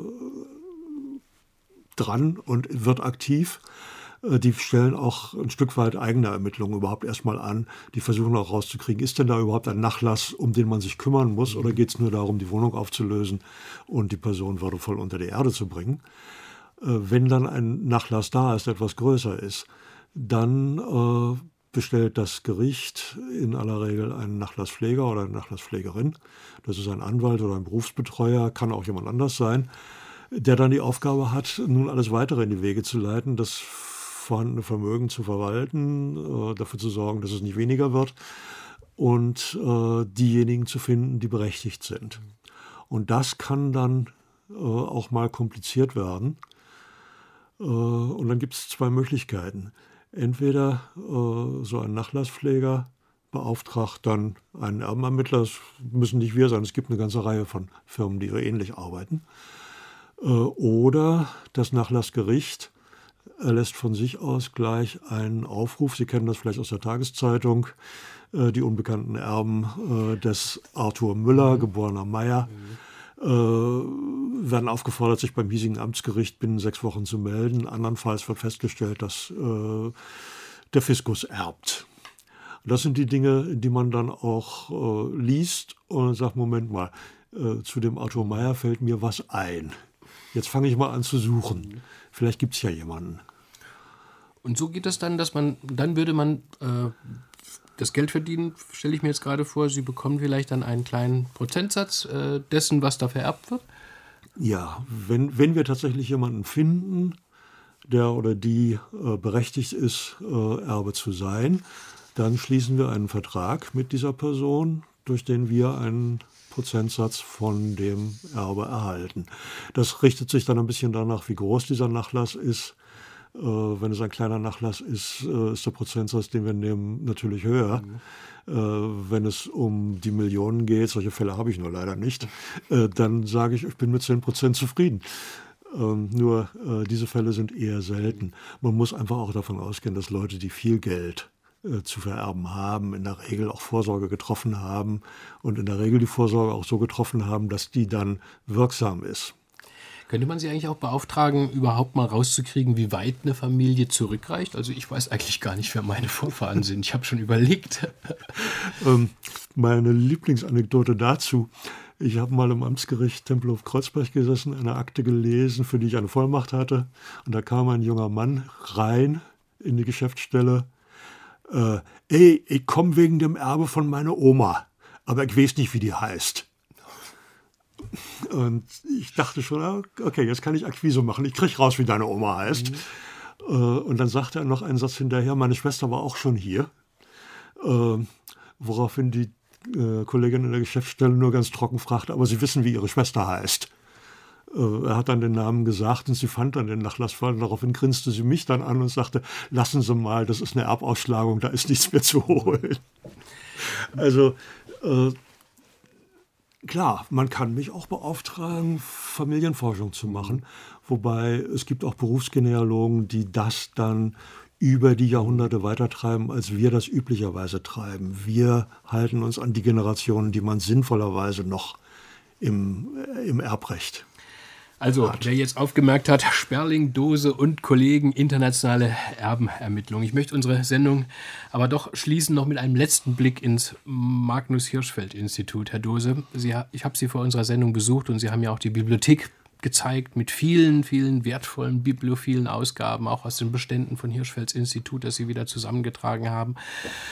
dran und wird aktiv. Äh, die stellen auch ein Stück weit eigene Ermittlungen überhaupt erstmal an. Die versuchen auch rauszukriegen, ist denn da überhaupt ein Nachlass, um den man sich kümmern muss, mhm. oder geht es nur darum, die Wohnung aufzulösen und die Person würdevoll unter die Erde zu bringen. Wenn dann ein Nachlass da ist, der etwas größer ist, dann äh, bestellt das Gericht in aller Regel einen Nachlasspfleger oder eine Nachlasspflegerin. Das ist ein Anwalt oder ein Berufsbetreuer, kann auch jemand anders sein, der dann die Aufgabe hat, nun alles Weitere in die Wege zu leiten, das vorhandene Vermögen zu verwalten, äh, dafür zu sorgen, dass es nicht weniger wird und äh, diejenigen zu finden, die berechtigt sind. Und das kann dann äh, auch mal kompliziert werden. Und dann gibt es zwei Möglichkeiten. Entweder äh, so ein Nachlasspfleger beauftragt dann einen Erbenermittler, das müssen nicht wir sein, es gibt eine ganze Reihe von Firmen, die so ähnlich arbeiten. Äh, oder das Nachlassgericht erlässt von sich aus gleich einen Aufruf, Sie kennen das vielleicht aus der Tageszeitung, äh, die unbekannten Erben äh, des Arthur Müller, mhm. geborener Meyer, mhm. Äh, werden aufgefordert, sich beim hiesigen Amtsgericht binnen sechs Wochen zu melden. Andernfalls wird festgestellt, dass äh, der Fiskus erbt. Das sind die Dinge, die man dann auch äh, liest und sagt, Moment mal, äh, zu dem Arthur Meyer fällt mir was ein. Jetzt fange ich mal an zu suchen. Vielleicht gibt es ja jemanden. Und so geht es dann, dass man, dann würde man äh, das Geld verdienen, stelle ich mir jetzt gerade vor, Sie bekommen vielleicht dann einen kleinen Prozentsatz äh, dessen, was da vererbt wird? Ja, wenn, wenn wir tatsächlich jemanden finden, der oder die äh, berechtigt ist, äh, Erbe zu sein, dann schließen wir einen Vertrag mit dieser Person, durch den wir einen Prozentsatz von dem Erbe erhalten. Das richtet sich dann ein bisschen danach, wie groß dieser Nachlass ist. Äh, wenn es ein kleiner Nachlass ist, äh, ist der Prozentsatz, den wir nehmen, natürlich höher. Mhm. Äh, wenn es um die Millionen geht, solche Fälle habe ich nur leider nicht, äh, dann sage ich, ich bin mit zehn Prozent zufrieden. Ähm, nur äh, diese Fälle sind eher selten. Man muss einfach auch davon ausgehen, dass Leute, die viel Geld äh, zu vererben haben, in der Regel auch Vorsorge getroffen haben und in der Regel die Vorsorge auch so getroffen haben, dass die dann wirksam ist. Könnte man Sie eigentlich auch beauftragen, überhaupt mal rauszukriegen, wie weit eine Familie zurückreicht? Also ich weiß eigentlich gar nicht, wer meine Vorfahren sind. Ich habe schon überlegt. ähm, meine Lieblingsanekdote dazu. Ich habe mal im Amtsgericht Tempelhof-Kreuzberg gesessen, eine Akte gelesen, für die ich eine Vollmacht hatte. Und da kam ein junger Mann rein in die Geschäftsstelle. Äh, ey, ich komme wegen dem Erbe von meiner Oma, aber ich weiß nicht, wie die heißt. Und ich dachte schon, okay, jetzt kann ich Akquise machen, ich kriege raus, wie deine Oma heißt. Mhm. Und dann sagte er noch einen Satz hinterher, meine Schwester war auch schon hier. Woraufhin die Kollegin in der Geschäftsstelle nur ganz trocken fragte, aber Sie wissen, wie Ihre Schwester heißt. Er hat dann den Namen gesagt und sie fand dann den Nachlassfall. Daraufhin grinste sie mich dann an und sagte, lassen Sie mal, das ist eine Erbausschlagung, da ist nichts mehr zu holen. Also äh, klar, man kann mich auch beauftragen, Familienforschung zu machen. Wobei es gibt auch Berufsgenealogen, die das dann über die Jahrhunderte weitertreiben, als wir das üblicherweise treiben. Wir halten uns an die Generationen, die man sinnvollerweise noch im, äh, im Erbrecht Also, wer jetzt aufgemerkt hat, Sperling, Dose und Kollegen, internationale Erbenermittlung. Ich möchte unsere Sendung aber doch schließen noch mit einem letzten Blick ins Magnus-Hirschfeld-Institut. Herr Dose, Sie, ich habe Sie vor unserer Sendung besucht und Sie haben ja auch die Bibliothek gezeigt mit vielen, vielen wertvollen bibliophilen Ausgaben, auch aus den Beständen von Hirschfelds Institut, das Sie wieder zusammengetragen haben.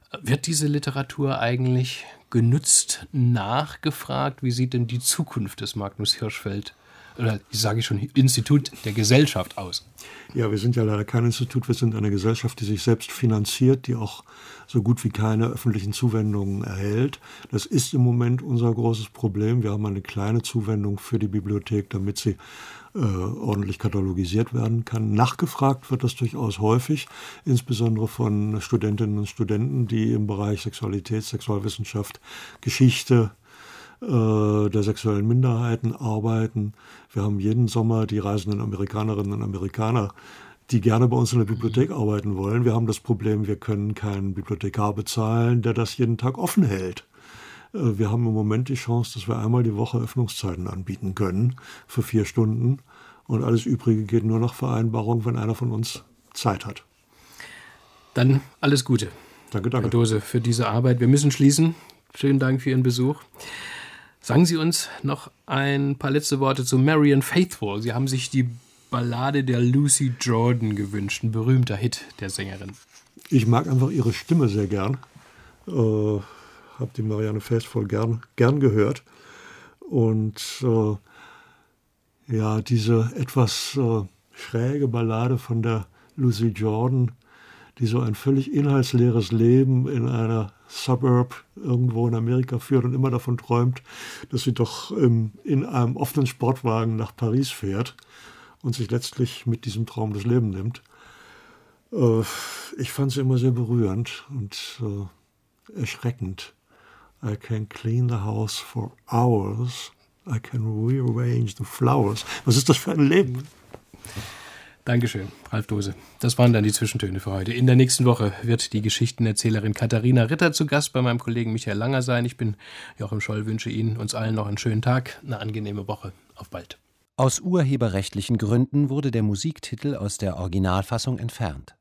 Wird diese Literatur eigentlich genutzt, nachgefragt? Wie sieht denn die Zukunft des Magnus Hirschfeld, oder sage ich schon, Institut der Gesellschaft aus? Ja, wir sind ja leider kein Institut, wir sind eine Gesellschaft, die sich selbst finanziert, die auch so gut wie keine öffentlichen Zuwendungen erhält. Das ist im Moment unser großes Problem. Wir haben eine kleine Zuwendung für die Bibliothek, damit sie äh, ordentlich katalogisiert werden kann. Nachgefragt wird das durchaus häufig, insbesondere von Studentinnen und Studenten, die im Bereich Sexualität, Sexualwissenschaft, Geschichte äh, der sexuellen Minderheiten arbeiten. Wir haben jeden Sommer die reisenden Amerikanerinnen und Amerikaner, die gerne bei uns in der Bibliothek arbeiten wollen. Wir haben das Problem, wir können keinen Bibliothekar bezahlen, der das jeden Tag offen hält. Wir haben im Moment die Chance, dass wir einmal die Woche Öffnungszeiten anbieten können für vier Stunden. Und alles Übrige geht nur nach Vereinbarung, wenn einer von uns Zeit hat. Dann alles Gute, Danke, danke. Herr Dose, für diese Arbeit. Wir müssen schließen. Schönen Dank für Ihren Besuch. Sagen Sie uns noch ein paar letzte Worte zu Marianne Faithfull. Sie haben sich die Ballade der Lucy Jordan gewünscht, ein berühmter Hit der Sängerin. Ich mag einfach ihre Stimme sehr gern. Äh, habe die Marianne Faithfull gern, gern gehört. Und äh, ja, diese etwas äh, schräge Ballade von der Lucy Jordan, die so ein völlig inhaltsleeres Leben in einer Suburb irgendwo in Amerika führt und immer davon träumt, dass sie doch ähm, in einem offenen Sportwagen nach Paris fährt und sich letztlich mit diesem Traum das Leben nimmt. Äh, ich fand sie immer sehr berührend und äh, erschreckend. I can clean the house for hours. I can rearrange the flowers. Was ist das für ein Leben? Dankeschön, Ralf Dose. Das waren dann die Zwischentöne für heute. In der nächsten Woche wird die Geschichtenerzählerin Katharina Ritter zu Gast bei meinem Kollegen Michael Langer sein. Ich bin Joachim Scholl, wünsche Ihnen, uns allen noch einen schönen Tag, eine angenehme Woche. Auf bald. Aus urheberrechtlichen Gründen wurde der Musiktitel aus der Originalfassung entfernt.